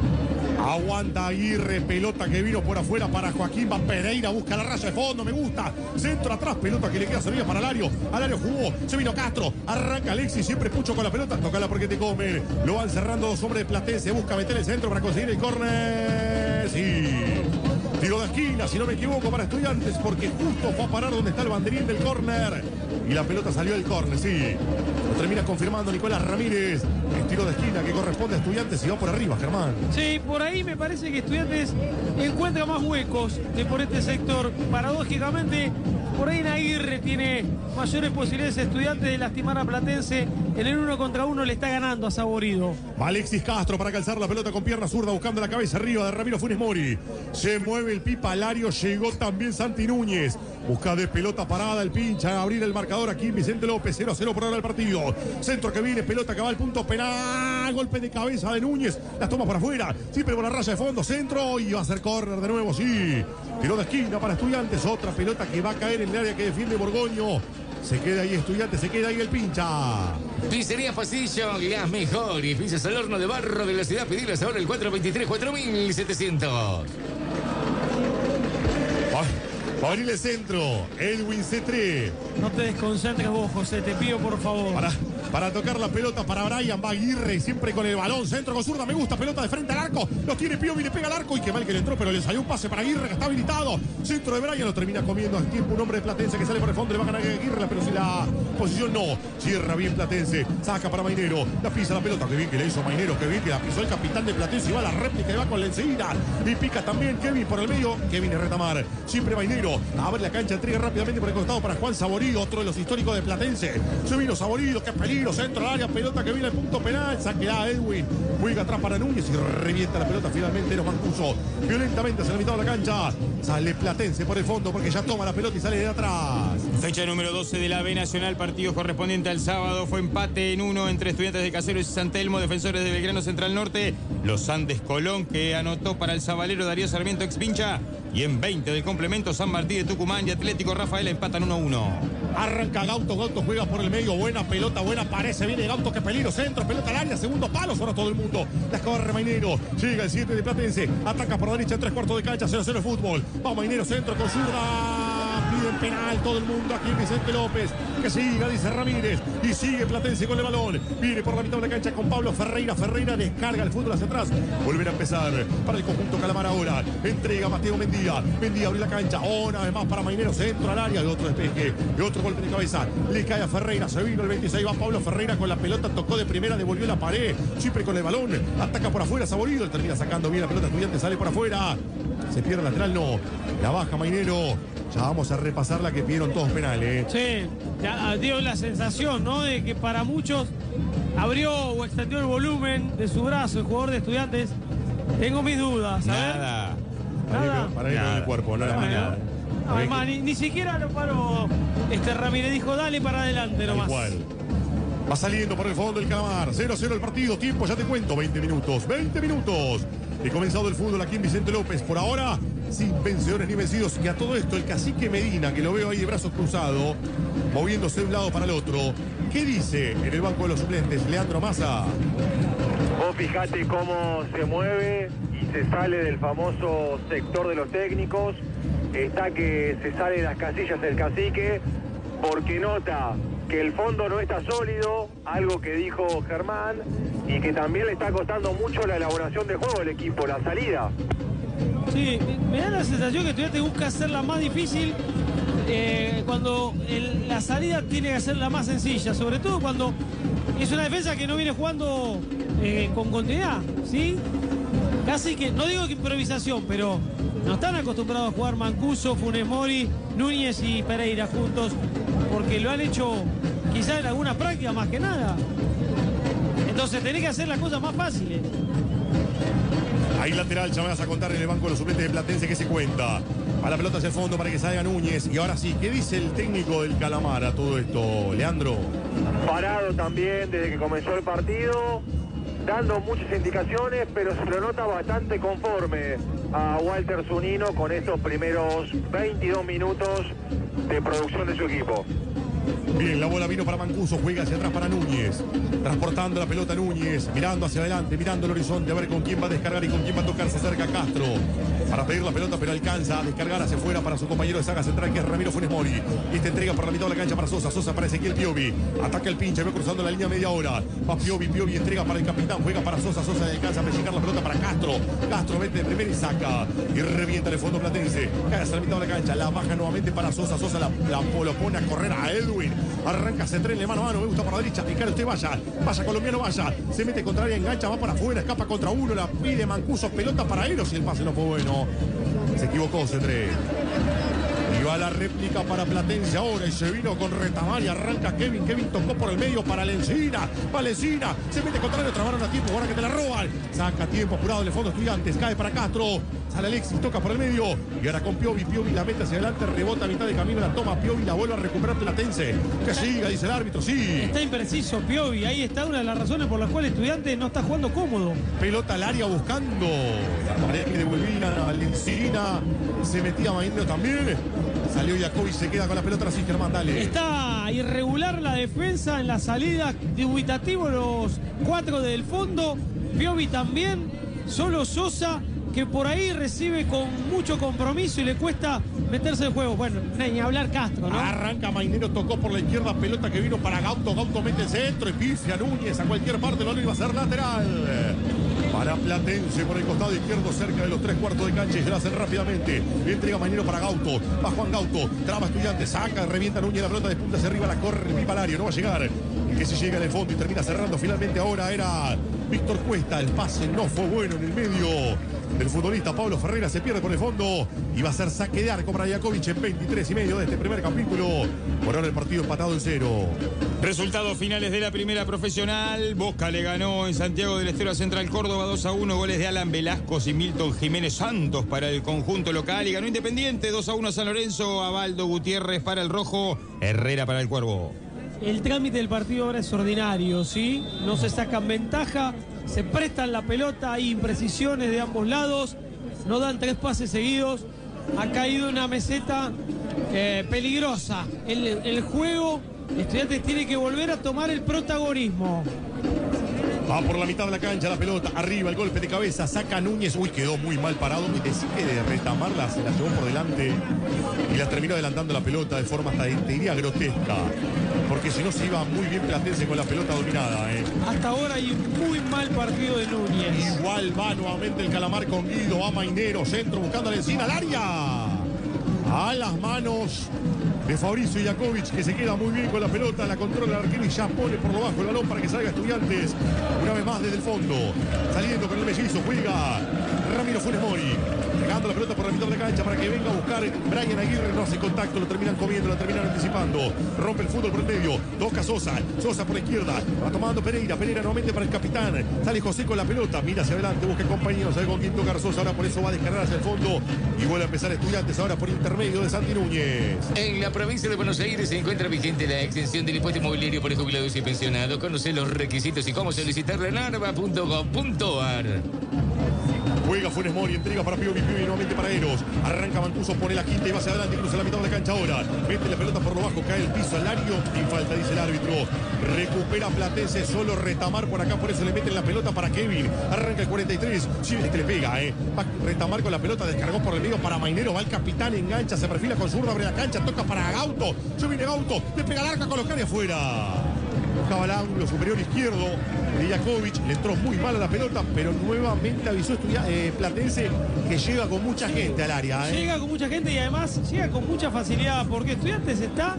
Aguanta Aguirre, pelota que vino por afuera para Joaquín Van Pereira, busca la raya de fondo, me gusta. Centro atrás, pelota que le queda servida para Alario. Alario jugó, se vino Castro, arranca Alexis, siempre Pucho con la pelota, tocala porque te comen. Lo van cerrando dos hombres de Platense, busca meter el centro para conseguir el córner. Sí. Tiro de esquina, si no me equivoco, para Estudiantes, porque justo fue a parar donde está el banderín del córner. Y la pelota salió del córner, sí. Lo termina confirmando Nicolás Ramírez. El tiro de esquina que corresponde a Estudiantes y va por arriba, Germán. Sí, por ahí me parece que Estudiantes encuentra más huecos que por este sector. Paradójicamente, por ahí en Aguirre tiene mayores posibilidades Estudiantes de lastimar a Platense. En el uno contra uno le está ganando a Saborido. Va Alexis Castro para calzar la pelota con pierna zurda, buscando la cabeza arriba de Ramiro Funes Mori. Se mueve el Pipa Lario, llegó también Santi Núñez. Busca de pelota parada el pincha, a abrir el marcador aquí Vicente López, cero a cero por ahora el partido. Centro que viene, pelota que va al punto penal, golpe de cabeza de Núñez, las toma por afuera, siempre por la raya de fondo, centro y va a ser córner de nuevo, sí. Tiro de esquina para Estudiantes, otra pelota que va a caer en el área que defiende Borgoño. Se queda ahí Estudiantes, se queda ahí el pincha. Pizzería Pasillo, las mejores pizzas al horno de barro de la ciudad. Pedilas ahora el cuatro veintitrés, cuatro mil setecientos. Va a venir el centro, Edwin Cetré. No te desconcentres vos, José, te pido por favor. Para, para tocar la pelota para Brian, va Aguirre, siempre con el balón, centro con zurda, me gusta, pelota de frente al arco, lo tiene Piovi, le pega al arco y qué mal que le entró, pero le salió un pase para Aguirre que está habilitado. Centro de Brian, lo termina comiendo al tiempo un hombre de Platense que sale por el fondo, le va a ganar a Aguirre, pero si la posición no, cierra bien Platense, saca para Mainero, la pisa la pelota, qué bien que le hizo Mainero, qué bien que la pisó el capitán de Platense y va a la réplica y va con la enseguida. Y pica también Kevin por el medio, Kevin es retamar, siempre Mainero. Abre la cancha, entrega rápidamente por el costado para Juan Saborido, otro de los históricos de Platense. Se vino Saborido, qué peligro, centro al área, pelota que viene al punto penal, saqueada Edwin, juega atrás para Núñez y revienta la pelota finalmente Eros Mancuso. Violentamente hacia la mitad de la cancha, sale Platense por el fondo porque ya toma la pelota y sale de atrás. Fecha número doce de la B Nacional, partido correspondiente al sábado, fue empate en uno entre Estudiantes de Caseros y San Telmo, Defensores de Belgrano Central Norte, Los Andes Colón, que anotó para el sabalero Darío Sarmiento Expincha. Y en veinte del complemento, San Martín de Tucumán y Atlético Rafaela empatan uno a uno. Arranca Gauto, Gauto juega por el medio, buena pelota, buena parece, viene Gauto, qué peligro, centro, pelota al área, segundo palo, suena todo el mundo. La escobarra Mainero, llega el siete de Platense, ataca por la derecha en tres cuartos de cancha, cero a cero fútbol. Va Mainero, centro con zurda, piden penal todo el mundo aquí Vicente López, que siga, dice Ramírez, y sigue Platense con el balón. Viene por la mitad de la cancha con Pablo Ferreira, Ferreira descarga el fútbol hacia atrás, volverá a empezar para el conjunto Calamar ahora, entrega Mateo Mendía. Mendía abre la cancha, una vez más para Mainero, centro al área, y otro despeje, y otro golpe de cabeza, le cae a Ferreira, se vino el veintiséis, va Pablo Ferreira con la pelota, tocó de primera, devolvió la pared, siempre con el balón, ataca por afuera, Saborido, termina sacando bien la pelota, Estudiante sale por afuera, se pierde lateral, no, la baja Mainero, ya vamos a repasar la que pidieron todos penales. Sí, ya dio la sensación, ¿no?, de que para muchos abrió o extendió el volumen de su brazo el jugador de Estudiantes. Tengo mis dudas, a ver. Nada. Para mí, Nada. para mí Nada. con el cuerpo, nada más. Bueno. nada. No, Para mí además, ni, ni siquiera lo paró este Ramírez, dijo dale para adelante que- tal nomás. cual. Va saliendo por el fondo el Calamar. cero a cero el partido. Tiempo, ya te cuento. veinte minutos. veinte minutos. He comenzado el fútbol aquí en Vicente López. Por ahora, sin vencedores ni vencidos. Y a todo esto, el cacique Medina, que lo veo ahí de brazos cruzados, moviéndose de un lado para el otro. ¿Qué dice en el banco de los suplentes Leandro Massa? Vos fijate cómo se mueve y se sale del famoso sector de los técnicos. Está que se sale de las casillas del cacique porque nota que el fondo no está sólido, algo que dijo Germán, y que también le está costando mucho la elaboración de juego del equipo, la salida. Sí, me- me da la sensación que Estudiantes busca hacerla más difícil eh, cuando el- la salida tiene que hacerla más sencilla, sobre todo cuando es una defensa que no viene jugando eh, con continuidad, ¿sí? Casi que, no digo que improvisación, pero no están acostumbrados a jugar Mancuso, Funes Mori, Núñez y Pereira juntos, porque lo han hecho quizás en algunas prácticas más que nada. Entonces tenés que hacer las cosas más fáciles. Ahí lateral, ya me vas a contar en el banco de los suplentes de Platense que se cuenta. A la pelota hacia el fondo para que salga Núñez. Y ahora sí, ¿qué dice el técnico del Calamar a todo esto, Leandro? Parado también desde que comenzó el partido, dando muchas indicaciones, pero se lo nota bastante conforme a Walter Zunino con estos primeros veintidós minutos de producción de su equipo. Bien, la bola vino para Mancuso, juega hacia atrás para Núñez. Transportando la pelota Núñez, mirando hacia adelante, mirando el horizonte, a ver con quién va a descargar y con quién va a tocar. Se acerca Castro para pedir la pelota, pero alcanza a descargar hacia afuera para su compañero de saga central, que es Ramiro Funes Mori. Y esta entrega por la mitad de la cancha para Sosa. Sosa para Ezequiel Piovi. Ataca el pinche, ve cruzando la línea media hora. Va Piovi, Piovi entrega para el capitán, juega para Sosa. Sosa alcanza a pellejar la pelota para Castro. Castro mete de primera y saca. Y revienta el fondo platense. Cae hacia la mitad de la cancha. La baja nuevamente para Sosa. Sosa la, la lo pone a correr a Edwin. Arranca, se entrena mano a mano. Me gusta por la derecha. Picaro, usted vaya. Vaya, colombiano, vaya. Se mete contra área, engancha, va para afuera. Escapa contra uno. La pide Mancuso. Pelota para Eros y el pase no fue bueno. Se equivocó, Cetré. Y va la réplica para Platense ahora y se vino con retamar y arranca Kevin. Kevin tocó por el medio para Lencina. Va Lencina. Se mete contra él. Trabaron a tiempo. Ahora que te la roban. Saca tiempo apurado en el fondo Estudiantes. Cae para Castro. Sale Alexis. Toca por el medio. Y ahora con Piovi. Piovi la mete hacia adelante. Rebota a mitad de camino. La toma Piovi. La vuelve a recuperar Platense. Que siga, dice el árbitro. Sí. Está impreciso Piovi, ahí está una de las razones por las cuales Estudiantes no está jugando cómodo. Pelota al área buscando. La pared que devolvía a Lencina. Se metía Maindro también. Salió Jacobi, se queda con la pelota así, Germán, dale. Está irregular la defensa en la salida, dubitativo los cuatro del fondo, Piovi también, solo Sosa, que por ahí recibe con mucho compromiso y le cuesta meterse en juego. Bueno, ni hablar Castro, ¿no? Arranca Mainero, tocó por la izquierda, pelota que vino para Gauto. Gauto mete el centro y pifia Núñez a cualquier parte, lo iba a ser lateral. Para Platense por el costado izquierdo, cerca de los tres cuartos de cancha, y se lo hacen rápidamente. Entrega Mainero para Gauto. Va Juan Gauto, traba Estudiante, saca, revienta Núñez la pelota de punta hacia arriba, la corre, pipa al área, no va a llegar. Y que se llega en el fondo y termina cerrando finalmente ahora era Víctor Cuesta. El pase no fue bueno en el medio del futbolista Pablo Ferreira, se pierde por el fondo y va a ser saque de arco para Jakovic en veintitrés y medio de este primer capítulo. Por ahora el partido empatado en cero. Resultados finales de la primera profesional. Boca le ganó en Santiago del Estero a Central Córdoba dos a uno. Goles de Alan Velasco y Milton Jiménez Santos para el conjunto local. Y ganó Independiente dos a uno a San Lorenzo. Abaldo Gutiérrez para el Rojo. Herrera para el Cuervo. El trámite del partido ahora es ordinario, ¿sí? No se sacan ventaja, se prestan la pelota, hay imprecisiones de ambos lados, no dan tres pases seguidos. Ha caído una meseta eh, peligrosa. El, el juego, Estudiantes tiene que volver a tomar el protagonismo. Va por la mitad de la cancha la pelota, arriba el golpe de cabeza, saca Núñez, uy, quedó muy mal parado, y decide de retamarla, se la llevó por delante y la terminó adelantando la pelota de forma hasta, te diría, grotesca, porque si no se iba muy bien Platense con la pelota dominada. ¿eh? Hasta ahora hay un muy mal partido de Núñez. Igual va nuevamente el Calamar con Guido, va Mainero, centro buscando la encina al área. A las manos de Fabricio Iakovic, que se queda muy bien con la pelota, la controla el arquero y ya pone por lo bajo el balón para que salga Estudiantes. Una vez más desde el fondo, saliendo con el mellizo, juega Ramiro Funes Mori. Dejando la pelota por la mitad de la cancha para que venga a buscar Brian Aguirre. No hace contacto, lo terminan comiendo, lo terminan anticipando. Rompe el fútbol por el medio. Toca Sosa. Sosa por la izquierda. Va tomando Pereira. Pereira nuevamente para el capitán. Sale José con la pelota. Mira hacia adelante. Busca compañeros. Sabe con quién tocar Sosa. Ahora por eso va a descargar hacia el fondo. Y vuelve a empezar Estudiantes ahora por intermedio de Santi Núñez. En la provincia de Buenos Aires se encuentra vigente la exención del impuesto inmobiliario por jubilados y pensionados. Conoce los requisitos y cómo solicitarla en arba punto gov punto ar. Juega Funes Mori, entrega para Piovi, Piovi nuevamente para Eros. Arranca Mancuso, pone la quinta y va hacia adelante, cruza la mitad de la cancha ahora. Mete la pelota por lo bajo, cae el piso al Lario. Y falta, dice el árbitro. Recupera Platense, solo Retamar por acá, por eso le meten la pelota para Kevin. Arranca el cuarenta y tres. Sí, este le pega, eh. Va Retamar con la pelota, descargó por el medio para Mainero. Va el capitán, engancha, se perfila con zurda, abre la cancha, toca para Gauto. Se viene Gauto, le pega al arca, colocar y afuera. Buscaba el ángulo superior izquierdo de Iakovic, le entró muy mal a la pelota, pero nuevamente avisó eh, Platense que llega con mucha gente al área. ¿eh? Llega con mucha gente y además llega con mucha facilidad, porque Estudiantes está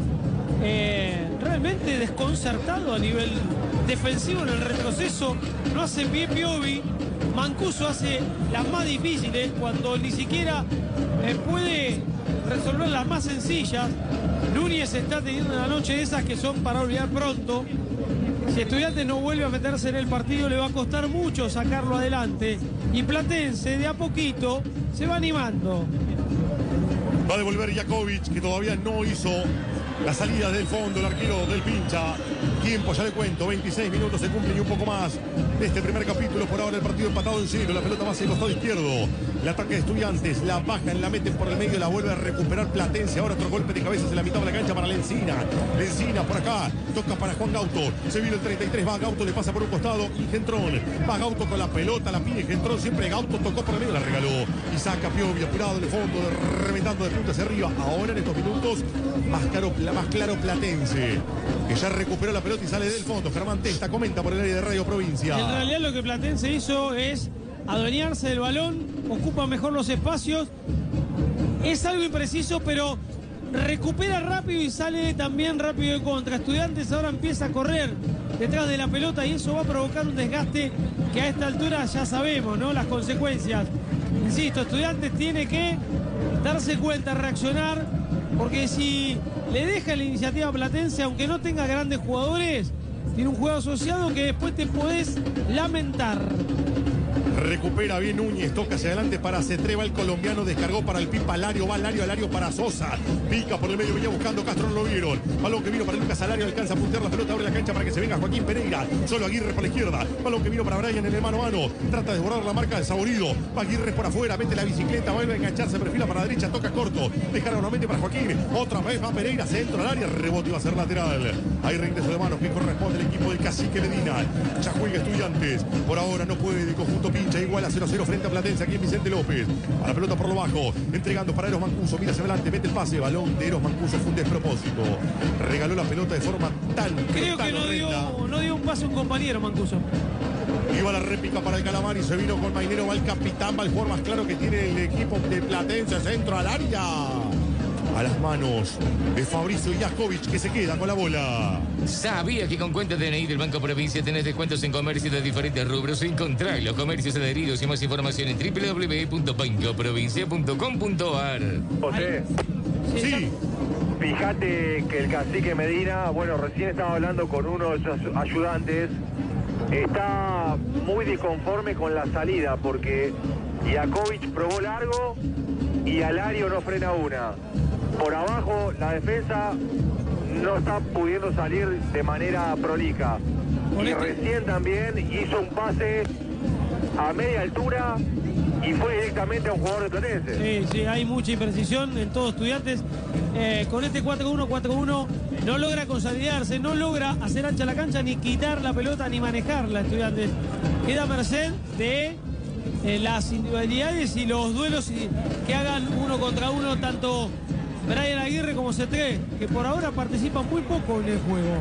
eh, realmente desconcertado a nivel defensivo en el retroceso. No hace bien Piovi. Mancuso hace las más difíciles cuando ni siquiera eh, puede resolver las más sencillas. Núñez está teniendo una noche de esas que son para olvidar pronto. Si Estudiantes no vuelve a meterse en el partido, le va a costar mucho sacarlo adelante. Y Platense, de a poquito, se va animando. Va a devolver Iakovic, que todavía no hizo la salida del fondo, el arquero del Pincha. Tiempo, ya le cuento, veintiséis minutos se cumplen y un poco más de este primer capítulo. Por ahora el partido empatado en cero, la pelota va hacia el costado izquierdo. El ataque de Estudiantes, la bajan, la meten por el medio, la vuelve a recuperar Platense. Ahora otro golpe de cabeza en la mitad de la cancha para Lencina. Lencina por acá, toca para Juan Gauto. Se vino el treinta y tres, va Gauto, le pasa por un costado y Gentrón. Va Gauto con la pelota, la pide Gentrón, siempre Gauto tocó por el medio, la regaló. Y saca Piovi, apurado en el fondo, reventando de punta hacia arriba. Ahora en estos minutos, más claro, más claro Platense, que ya recuperó la pelota y sale del fondo. Germán Testa comenta por el área de Radio Provincia. En realidad lo que Platense hizo es adueñarse del balón, ocupa mejor los espacios. Es algo impreciso, pero recupera rápido y sale también rápido de contra. Estudiantes ahora empieza a correr detrás de la pelota y eso va a provocar un desgaste que a esta altura ya sabemos, ¿no? Las consecuencias. Insisto, Estudiantes tiene que darse cuenta, reaccionar, porque si le deja la iniciativa a Platense, aunque no tenga grandes jugadores, tiene un juego asociado que después te podés lamentar. Recupera bien Núñez, toca hacia adelante para Cetré, va el colombiano, descargó para el Pipa, Alario, va Alario, Alario para Sosa, pica por el medio, venía buscando Castro, no lo vieron, balón que vino para Lucas Alario, alcanza a puntear la pelota, abre la cancha para que se venga Joaquín Pereira, solo Aguirre por la izquierda, balón que vino para Brian en el mano a mano, trata de borrar la marca de Saborido, va Aguirre por afuera, mete la bicicleta, vuelve a engancharse, perfila para la derecha, toca corto, descarga nuevamente para Joaquín, otra vez va Pereira, centro al área, rebote y va a ser lateral, hay reingreso de manos que corresponde al equipo del Cacique Medina, ya juega Estudiantes, por ahora no puede, el conjunto Pincha, igual a cero a cero frente a Platense, aquí en Vicente López, a la pelota por lo bajo, entregando para Eros Mancuso, mira hacia adelante, mete el pase, balón de Eros Mancuso, fue un despropósito, regaló la pelota de forma tan Creo tan que no dio, no dio un pase a un compañero, Mancuso. Iba la réplica para el Calamar y se vino con Mainero, va el capitán, va el jugador más claro que tiene el equipo de Platense, centro al área, a las manos de Fabricio Iakovic, que se queda con la bola. ¿Sabía que con cuenta D N I del Banco Provincia tenés descuentos en comercios de diferentes rubros? Encontrá los comercios adheridos y más información en doble u doble u doble u punto banco provincia punto com punto ar. José, Sí, fíjate que el Cacique Medina, bueno, recién estaba hablando con uno de sus ayudantes, está muy disconforme con la salida porque Iakovic probó largo y Alario no frena una. Por abajo la defensa no está pudiendo salir de manera prolija. Y recién también hizo un pase a media altura y fue directamente a un jugador de Platense. Sí, sí, hay mucha imprecisión en todos Estudiantes. Eh, con este cuatro uno, cuatro uno no logra consolidarse, no logra hacer ancha la cancha, ni quitar la pelota, ni manejarla Estudiantes. Queda a merced de eh, las individualidades y los duelos y, que hagan uno contra uno, tanto Brian Aguirre como Cetré, que por ahora participan muy poco en el juego.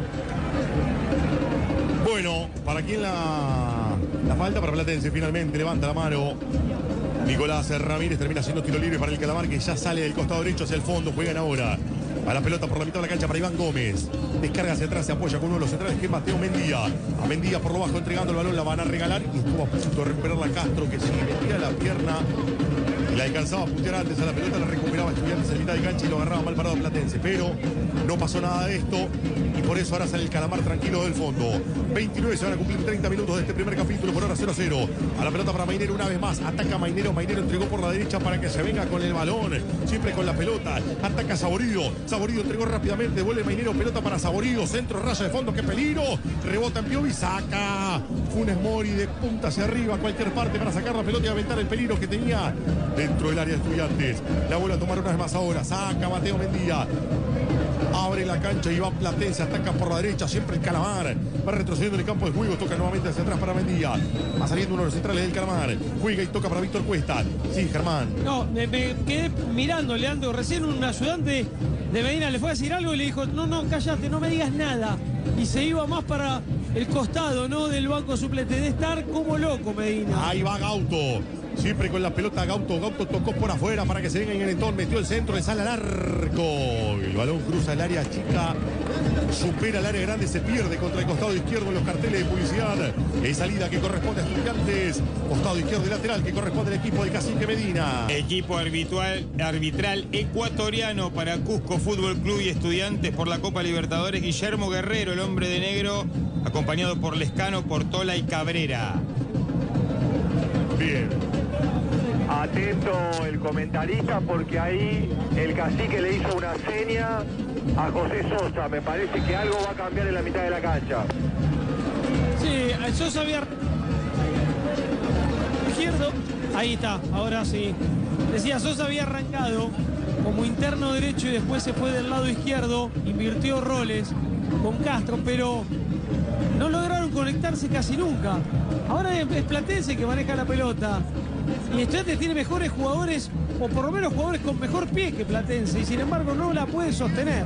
bueno, ¿para quién la, la falta? Para Platense, finalmente levanta la mano Nicolás Ramírez, termina haciendo tiro libre para el Calamar, que ya sale del costado derecho hacia el fondo, juegan ahora A la pelota por la mitad de la cancha para Iván Gómez. Descarga hacia atrás, se apoya con uno de los centrales que es Mateo Mendía. A Mendía por lo bajo entregando el balón, la van a regalar y estuvo a punto de recuperar la Castro, que sí metía la pierna y la alcanzaba a puntear antes a la pelota, la recuperaba Estudiantes en mitad de cancha y lo agarraba mal parado Platense, pero no pasó nada de esto y por eso ahora sale el Calamar tranquilo del fondo. veintinueve, se van a cumplir treinta minutos de este primer capítulo, por ahora cero a cero. A la pelota para Mainero una vez más, ataca Mainero, Mainero entregó por la derecha para que se venga con el balón, siempre con la pelota, ataca Saborido, Saborido entregó rápidamente, vuelve Mainero, pelota para Saborido, centro, raya de fondo, qué peligro, rebota en Piovi, saca Funes Mori de punta hacia arriba, a cualquier parte para sacar la pelota y aventar el peligro que tenía dentro del área de Estudiantes. La vuelve a tomar una vez más ahora, saca Mateo Mendía. Abre la cancha y va Platense, ataca por la derecha, siempre el Calamar. Va retrocediendo en el campo de juego, toca nuevamente hacia atrás para Mendía. Va saliendo uno de los centrales del Calamar. Juega y toca para Víctor Cuesta. Sí, Germán. No, me, me quedé mirando, Leandro. Recién un ayudante de Medina le fue a decir algo y le dijo, no, no, cállate, no me digas nada. Y se iba más para el costado, ¿no? Del banco suplente. De estar como loco, Medina. Ahí va Gauto. Siempre con la pelota Gauto. Gauto tocó por afuera para que se venga en el entorno. Metió el centro, le sale al arco. El balón cruza el área chica. Supera el área grande, se pierde contra el costado izquierdo en los carteles de publicidad. Es salida que corresponde a Estudiantes. Costado izquierdo y lateral que corresponde al equipo de Cacique Medina. Equipo arbitral, arbitral ecuatoriano para Cusco Fútbol Club y Estudiantes por la Copa Libertadores. Guillermo Guerrero, el hombre de negro, acompañado por Lescano, Portola y Cabrera. Bien. Atento el comentarista porque ahí el cacique le hizo una seña a José Sosa. Me parece que algo va a cambiar en la mitad de la cancha. Sí, Sosa había... Izquierdo. Ahí está, ahora sí. Decía, Sosa había arrancado como interno derecho y después se fue del lado izquierdo. Invirtió roles con Castro, pero no lograron conectarse casi nunca. Ahora es Platense que maneja la pelota. Y Estudiantes tiene mejores jugadores, o por lo menos jugadores con mejor pie que Platense, y sin embargo no la puede sostener.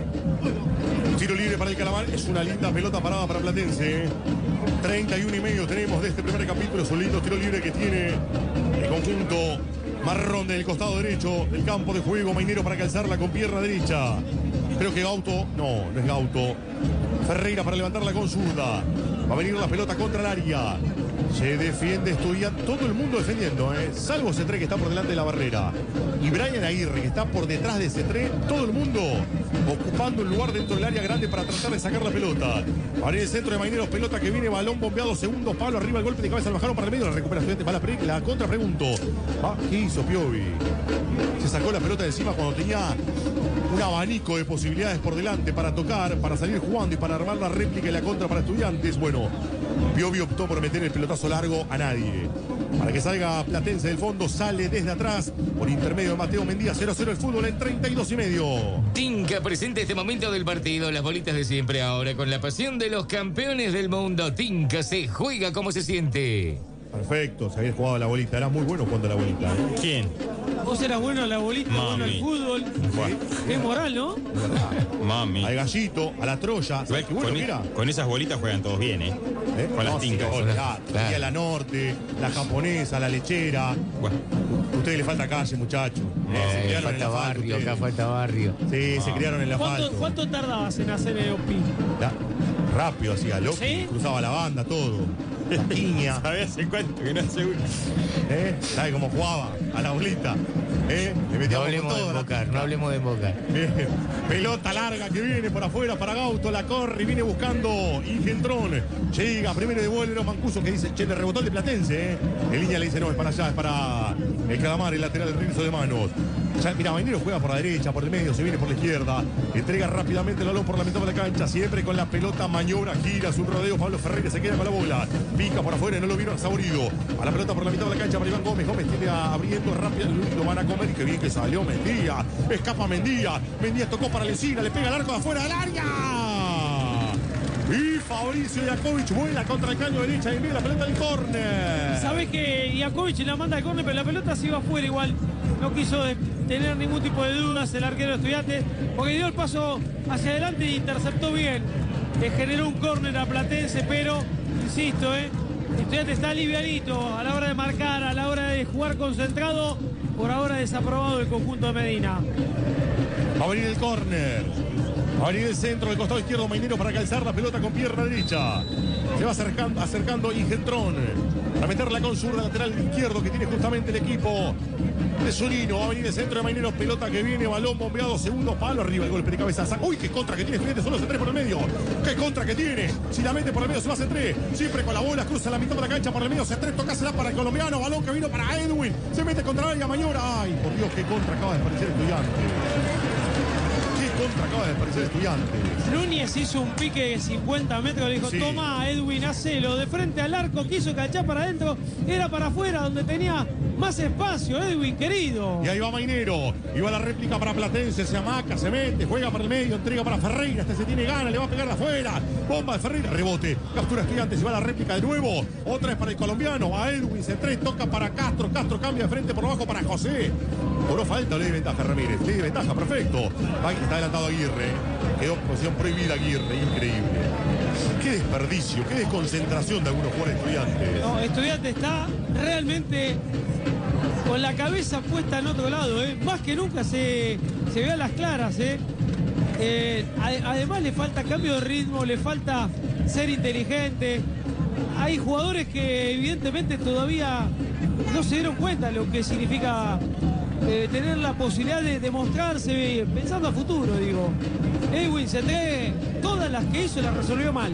Tiro libre para el Calamar, es una linda pelota parada para Platense. treinta y uno y medio tenemos de este primer capítulo, es un lindo tiro libre que tiene el conjunto marrón del costado derecho del campo de juego. Mainero para calzarla con pierna derecha. Creo que Gauto, no, no es Gauto. Ferreira para levantarla con zurda. Va a venir la pelota contra el área. Se defiende Estudiantes, todo el mundo defendiendo, ¿eh? Salvo Cetré que está por delante de la barrera. Y Brian Aguirre que está por detrás de Cetré, todo el mundo ocupando un lugar dentro del área grande para tratar de sacar la pelota. Ahora en el centro de Maineros, pelota que viene, balón bombeado, segundo palo, arriba el golpe de cabeza, lo bajaron para el medio, la recupera Estudiantes, va la, pre, la contra pregunto. Ah, ¿qué hizo Piovi? Se sacó la pelota de encima cuando tenía un abanico de posibilidades por delante para tocar, para salir jugando y para armar la réplica y la contra para Estudiantes. Bueno, Piovi optó por meter el pelotazo largo a nadie. Para que salga Platense del fondo, sale desde atrás por intermedio de Mateo Mendía. cero a cero el fútbol en treinta y dos y medio. Tinca presenta este momento del partido, las bolitas de siempre ahora, con la pasión de los campeones del mundo. Tinca se juega como se siente. Perfecto, se había jugado la bolita, era muy bueno jugando la bolita, ¿eh? ¿Quién? Vos eras bueno en la bolita, Mami. bueno en el fútbol. Bueno. Qué moral, ¿no? Mami. Al Gallito, a la Troya. ¿Sabés qué bueno con, que era? con esas bolitas juegan todos bien, ¿eh? ¿Eh? Con las No, sí, tincas. no, olvidá, Claro. tenía la norte, la japonesa, la lechera. Bueno, A ustedes les falta calle, muchachos. Eh, se Eh, criaron en falta el asfalto barrio, acá ustedes. falta barrio. Sí, se criaron en el ¿Cuánto, asfalto. ¿Cuánto tardabas en hacer el O P I? La- rápido hacía, loco. ¿Sí? Cruzaba la banda, todo. La piña. ¿sabés hace cuánto que no hace uno? ¿Eh? ¿Sabe cómo jugaba? A la bolita. ¿Eh? Le No metíamos hablemos con de todo, la Boca, no pica. hablemos de Boca. Bien. Pelota larga que viene por afuera para Gauto, la corre y viene buscando Ingentrón. Llega, primero devuelve Mancuso que dice, che, le rebotó el de Platense, ¿eh? En línea le dice, no, es para allá, es para el Calamar, el lateral del Rinzo de manos. Ya, mira, Mainero juega por la derecha, por el medio, se viene por la izquierda, entrega rápidamente el balón por la mitad de la cancha, siempre con la pelota, maniobra, gira, es un rodeo, Pablo Ferreira se queda con la bola, pica por afuera, no lo vieron Saborido, a la pelota por la mitad de la cancha para Iván Gómez, Gómez tiene abriendo rápido, lo van a comer y qué bien que salió Mendía, escapa Mendía, Mendía tocó para Lesina, le pega el arco de afuera del área. Y Fabricio Iakovic vuela contra el caño derecha y envía la pelota al córner. Sabés que Iakovic la manda al córner, pero la pelota se iba afuera igual. No quiso de- tener ningún tipo de dudas el arquero de Estudiantes, porque dio el paso hacia adelante e interceptó bien. Le generó un córner a Platense, pero, insisto, ¿eh? Estudiante está livianito a la hora de marcar, a la hora de jugar concentrado. Por ahora desaprobado el conjunto de Medina. Va a venir el córner. Va a venir el centro del costado izquierdo Mainero para calzar la pelota con pierna derecha. Se va acercando, acercando Ingentrón para meterla con zurda lateral izquierdo que tiene justamente el equipo de Solino. Va a venir el centro de Mainero, pelota que viene, balón bombeado, segundo palo, arriba el golpe de cabeza. Uy, qué contra que tiene Estudiantes, solo se tres por el medio. Qué contra que tiene. Si la mete por el medio se va a hacer tres. Siempre con la bola, cruza la mitad de la cancha por el medio, se tres, tocásela para el colombiano, balón que vino para Edwin. Se mete contra la área Mañora. Ay, por Dios, qué contra acaba de aparecer Estudiantes. Qué contra acaba de aparecer Estudiantes. Núñez hizo un pique de cincuenta metros, le dijo, Sí. toma Edwin, hacelo, de frente al arco, quiso cachar para adentro, era para afuera, donde tenía más espacio, Edwin, querido. Y ahí va Mainero, y va la réplica para Platense, se amaca, se mete, juega para el medio, entrega para Ferreira, este se tiene gana, le va a pegar de afuera, bomba de Ferreira, rebote, captura Estudiantes, y va la réplica de nuevo, otra vez para el colombiano, a Edwin, se tres, toca para Castro, Castro cambia de frente por abajo para José, por falta, le di ventaja Ramírez, le di ventaja, perfecto, ahí está adelantado Aguirre, quedó en posición prohibida Aguirre, increíble. Qué desperdicio, qué desconcentración de algunos jugadores Estudiantes. No, Estudiante está realmente con la cabeza puesta en otro lado, ¿eh? Más que nunca se, se ve a las claras, ¿eh? Eh, a- además le falta cambio de ritmo, le falta ser inteligente. Hay jugadores que evidentemente todavía no se dieron cuenta de lo que significa eh, tener la posibilidad de demostrarse pensando a futuro, digo. Edwin se trae todas las que hizo y las resolvió mal.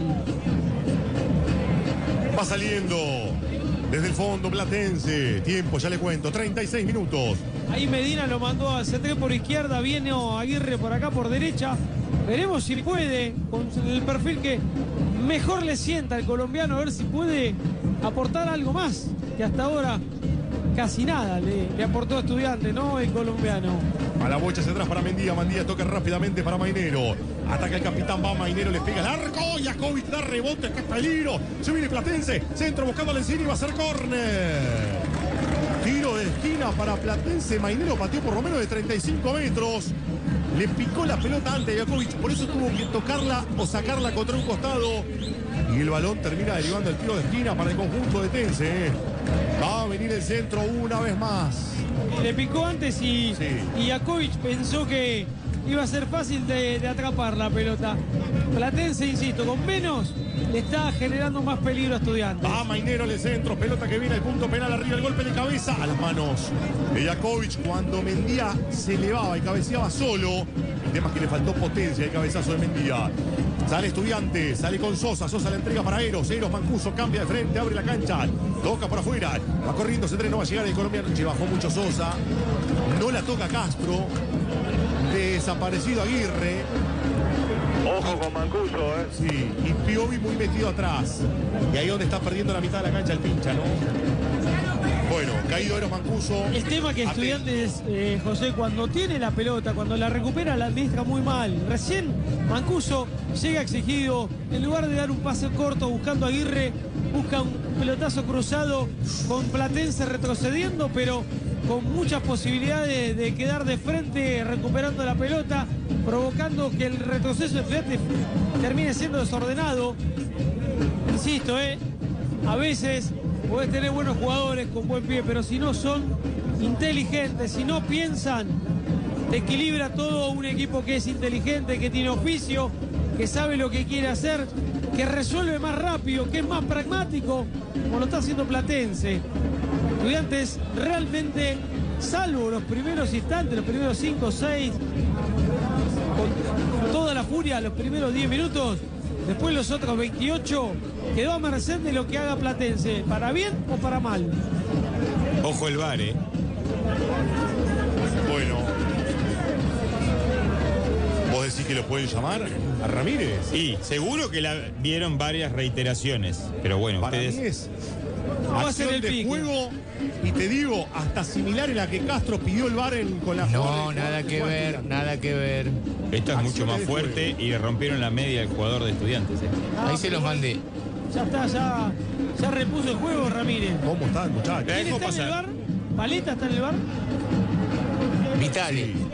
Va saliendo desde el fondo Platense. Tiempo, ya le cuento, treinta y seis minutos. Ahí Medina lo mandó a C tres por izquierda, viene Aguirre por acá por derecha. Veremos si puede, con el perfil que mejor le sienta al colombiano, a ver si puede aportar algo más, que hasta ahora casi nada le, le aportó a Estudiante, ¿no? El colombiano. A la bocha hacia atrás para Mendía. Mendía toca rápidamente para Mainero. Ataca el capitán, va Mainero, le pega el arco. Jakovic da rebote, qué peligro. Se viene Platense. Centro buscando al encino y va a ser córner. Tiro de esquina para Platense. Mainero pateó por lo menos de treinta y cinco metros. Le picó la pelota antes de Jakovic. Por eso tuvo que tocarla o sacarla contra un costado. Y el balón termina derivando el tiro de esquina para el conjunto de Tense. Va a venir el centro una vez más. Le picó antes y, Sí. y Jakovic pensó que iba a ser fácil de, de atrapar la pelota. Platense, insisto, con menos le está generando más peligro a Estudiantes. Va Mainero en el centro, pelota que viene al punto penal arriba, el golpe de cabeza a las manos de Jakovic cuando Mendía se elevaba y cabeceaba solo. El tema es que le faltó potencia el cabezazo de Mendía. Sale Estudiante, sale con Sosa, Sosa la entrega para Eros, Eros Mancuso cambia de frente, abre la cancha, toca por afuera, va corriendo, se no va a llegar el colombiano, se bajó mucho Sosa, no la toca Castro, desaparecido Aguirre. Ojo con Mancuso, ¿eh? Sí, y Piovi muy metido atrás. Y ahí donde está perdiendo la mitad de la cancha el pincha, ¿no? Bueno, caído Eros Mancuso. El tema que Atento. Estudiantes, eh, José, cuando tiene la pelota, cuando la recupera, la administra muy mal. Recién Mancuso llega exigido, en lugar de dar un pase corto buscando a Aguirre, busca un pelotazo cruzado con Platense retrocediendo, pero con muchas posibilidades de quedar de frente recuperando la pelota, provocando que el retroceso de Estudiantes termine siendo desordenado. Insisto, eh, a veces podés tener buenos jugadores con buen pie, pero si no son inteligentes, si no piensan, te equilibra todo un equipo que es inteligente, que tiene oficio, que sabe lo que quiere hacer, que resuelve más rápido, que es más pragmático, como lo está haciendo Platense. Estudiantes realmente, salvo los primeros instantes, los primeros cinco o seis, con toda la furia, los primeros diez minutos, después los otros veintiocho, quedó a merced de lo que haga Platense, para bien o para mal. Ojo el V A R, ¿eh? Bueno. ¿Vos decís que lo pueden llamar a Ramírez? Y seguro que la vieron varias reiteraciones. Pero bueno, Para ustedes. mí es va a ser acción el de pique. juego y te digo, hasta similar en la que Castro pidió el V A R en- con la No, jugada de- nada que ver, nada que ver. Esto es mucho Acción más de fuerte y rompieron la media del jugador de Estudiantes. ¿eh? Ahí se los mandé. Ya está, ya, ya repuso el juego Ramírez. ¿Cómo está el muchacho? La ¿Quién dejó está en el pasar. bar? ¿Paleta está en el bar? Vitali.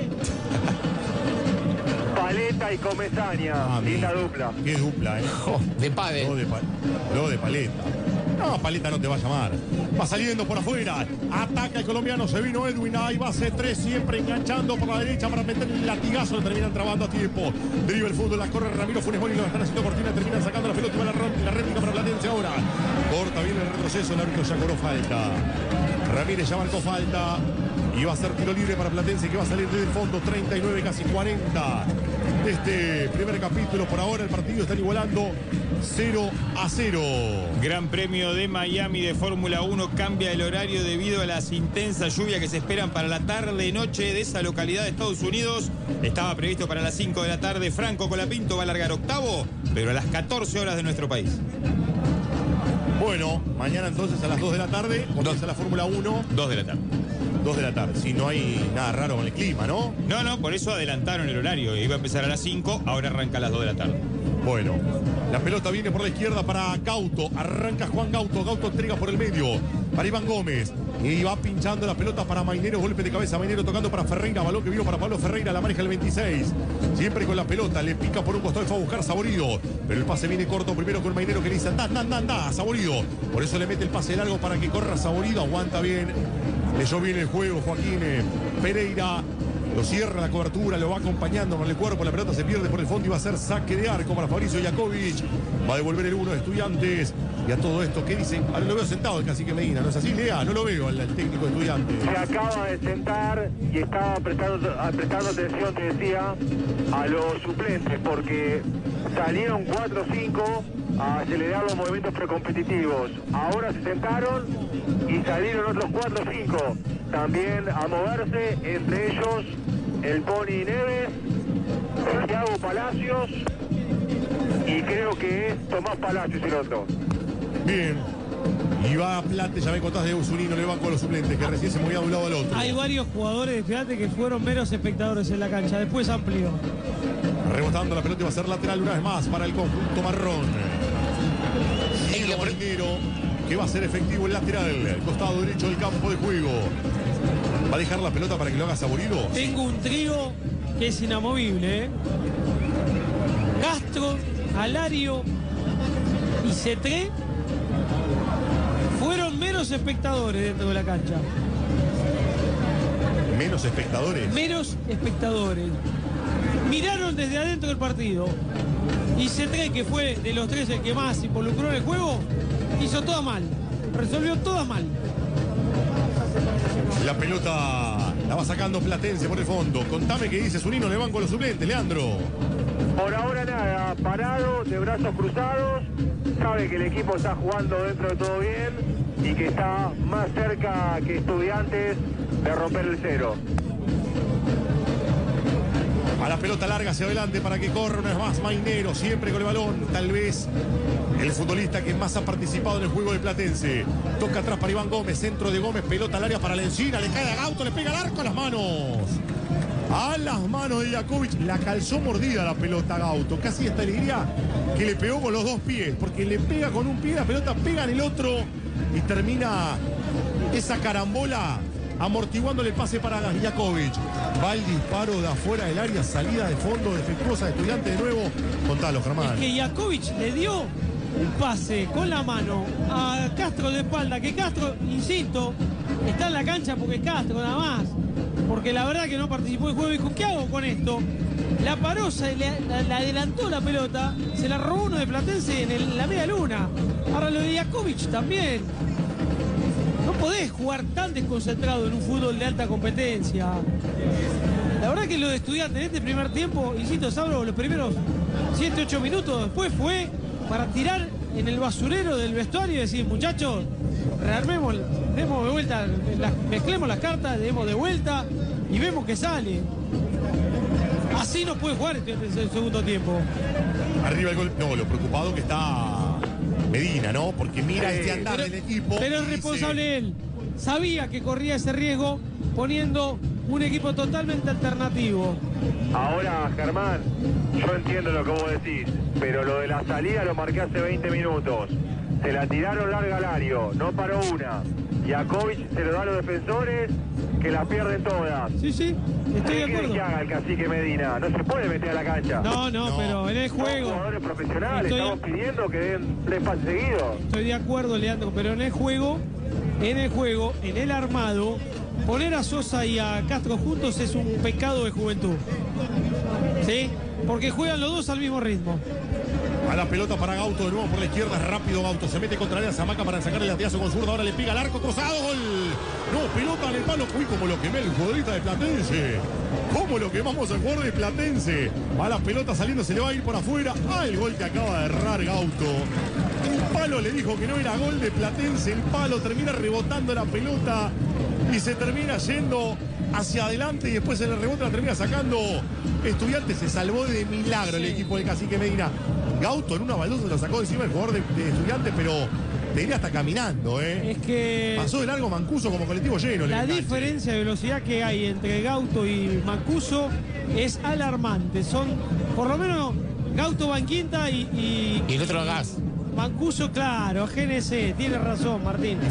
Paleta y Comesaña. Ah, Linda mira. dupla. Qué dupla, ¿eh? Oh, de Lo pádel. de, pa- lo de paleta. No, Paleta no te va a llamar. Va saliendo por afuera. Ataca el colombiano. Se vino Edwin. Ahí va C tres. Siempre enganchando por la derecha para meter el latigazo. Lo terminan trabando a tiempo. Deriva el fútbol. La corre Ramiro Funes Mori. Lo están haciendo cortina. Terminan sacando la pelota. Y va la, la réplica para Platense ahora. Corta bien el retroceso. El árbitro ya cobró falta. Ramírez ya marcó falta. Y va a ser tiro libre para Platense, que va a salir desde el fondo. Treinta y nueve, casi cuarenta. Este primer capítulo, por ahora el partido está igualando cero a cero. Gran Premio de Miami de Fórmula uno cambia el horario debido a las intensas lluvias que se esperan para la tarde-noche de esa localidad de Estados Unidos. Estaba previsto para las cinco de la tarde. Franco Colapinto va a largar octavo, pero a las catorce horas de nuestro país. Bueno, mañana entonces a las dos de la tarde comienza la Fórmula uno. dos de la tarde. dos de la tarde. Si no hay nada raro con el clima, ¿no? No, no, por eso adelantaron el horario. Iba a empezar a las cinco, ahora arranca a las dos de la tarde. Bueno, la pelota viene por la izquierda para Gauto. Arranca Juan Gauto. Gauto entrega por el medio para Iván Gómez. Y va pinchando la pelota para Mainero. Golpe de cabeza. Mainero tocando para Ferreira. Balón que vino para Pablo Ferreira. La maneja el veintiséis. Siempre con la pelota. Le pica por un costado y fue a buscar Saborido. Pero el pase viene corto primero con Mainero que le dice anda, anda, anda, anda, Saborido. Por eso le mete el pase largo para que corra Saborido. Aguanta bien. Leyó bien el juego Joaquín Pereira. Lo cierra la cobertura, lo va acompañando con el cuerpo, la pelota se pierde por el fondo y va a ser saque de arco para Fabricio Jakovic. Va a devolver el uno de Estudiantes. Y a todo esto, ¿qué dicen? Ahora lo veo sentado el cacique Medina, ¿no es así, Lea? No lo veo al, al técnico de Estudiantes. Se acaba de sentar y estaba prestando, prestando atención, te decía, a los suplentes, porque salieron cuatro o cinco a acelerar los movimientos precompetitivos. Ahora se sentaron y salieron otros cuatro o cinco también a moverse, entre ellos el Pony Neves, Santiago Palacios y creo que es Tomás Palacios el otro. Bien. Y va a Plate, ya me contás de Usunino, le van con los suplentes, que recién se movía de un lado al otro. Hay varios jugadores, fíjate que fueron meros espectadores en la cancha, después amplió. Rebotando la pelota y va a ser lateral una vez más para el conjunto marrón. Negro Mainero, que va a ser efectivo el lateral, el costado derecho del campo de juego. ¿Va a dejar la pelota para que lo haga Saborido? Tengo un trío que es inamovible, ¿eh? Castro, Alario y Cetré fueron meros espectadores dentro de la cancha. Menos espectadores. Meros espectadores. Miraron desde adentro del partido. Y Cetré, que fue de los tres el que más involucró en el juego, hizo toda mal. Resolvió todas mal. La pelota la va sacando Platense por el fondo. Contame qué dice Zunino, le van con los suplentes, Leandro. Por ahora nada, parado, de brazos cruzados, sabe que el equipo está jugando dentro de todo bien y que está más cerca que Estudiantes de romper el cero. A la pelota larga hacia adelante para que corra una vez más Mainero, siempre con el balón, tal vez el futbolista que más ha participado en el juego de Platense. Toca atrás para Iván Gómez, centro de Gómez, pelota al área para Lencina, le cae a Gauto, le pega al arco a las manos. A las manos de Jakovic, la calzó mordida la pelota a Gauto, casi esta alegría que le pegó con los dos pies, porque le pega con un pie, la pelota pega en el otro y termina esa carambola amortiguándole el pase para Jakovic. Va el disparo de afuera del área, salida de fondo defectuosa de Estudiante de nuevo. Contalo, Germán. Es que Jakovic le dio un pase con la mano a Castro de espalda, que Castro, insisto, está en la cancha porque es Castro nada más. Porque la verdad que no participó del juego. Dijo, ¿qué hago con esto? La paró, se le, la, la adelantó la pelota, se la robó uno de Platense en, el, en la media luna. Ahora lo de Jakovic también. No podés jugar tan desconcentrado en un fútbol de alta competencia. La verdad que lo de Estudiantes en este primer tiempo, insisto, salvo los primeros siete ocho minutos, después fue para tirar en el basurero del vestuario y decir, muchachos, rearmemos, demos de vuelta, la, mezclemos las cartas, demos de vuelta y vemos que sale. Así no puede jugar este, este segundo tiempo. Arriba el gol. No, lo preocupado que está Medina, ¿no? Porque mira este andar pero, del equipo. Pero es responsable dice... él. Sabía que corría ese riesgo poniendo un equipo totalmente alternativo. Ahora, Germán, yo entiendo lo que vos decís, pero lo de la salida lo marqué hace veinte minutos. Se la tiraron larga al área, no paró una. Jakovic se lo da a los defensores, que las pierden todas. Sí, sí, estoy de ¿Qué acuerdo. que haga el cacique Medina? No se puede meter a la cancha. No, no, No. pero en el Son juego. jugadores profesionales, Estoy- estamos pidiendo que den tres pases seguidos. Estoy de acuerdo, Leandro, pero en el juego, en el juego, en el armado, poner a Sosa y a Castro juntos es un pecado de juventud. ¿Sí? Porque juegan los dos al mismo ritmo. A la pelota para Gauto de nuevo por la izquierda, rápido Gauto, se mete contra la Zamaca para sacar el latigazo con zurda, ahora le pega al arco, cruzado, gol. No, pelota en el palo, uy, como lo quemé el jugadorista de Platense. ¿Cómo lo quemamos al jugador de Platense? Va la pelota saliendo, se le va a ir por afuera. Ah, el gol que acaba de errar Gauto. El palo le dijo que no era gol de Platense, el palo termina rebotando la pelota y se termina yendo hacia adelante y después en el rebote la termina sacando. Estudiantes se salvó de milagro el Sí. equipo del Cacique Medina. Gauto en una baldosa lo sacó de encima el jugador de, de Estudiantes, pero te diría hasta caminando, ¿eh? Es que Pasó de largo Mancuso como colectivo lleno. en la el enganche. diferencia de velocidad que hay entre Gauto y Mancuso es alarmante. Son, por lo menos, Gauto va en quinta y, y Y el otro a gas. Mancuso, claro, G N C, tiene razón, Martín.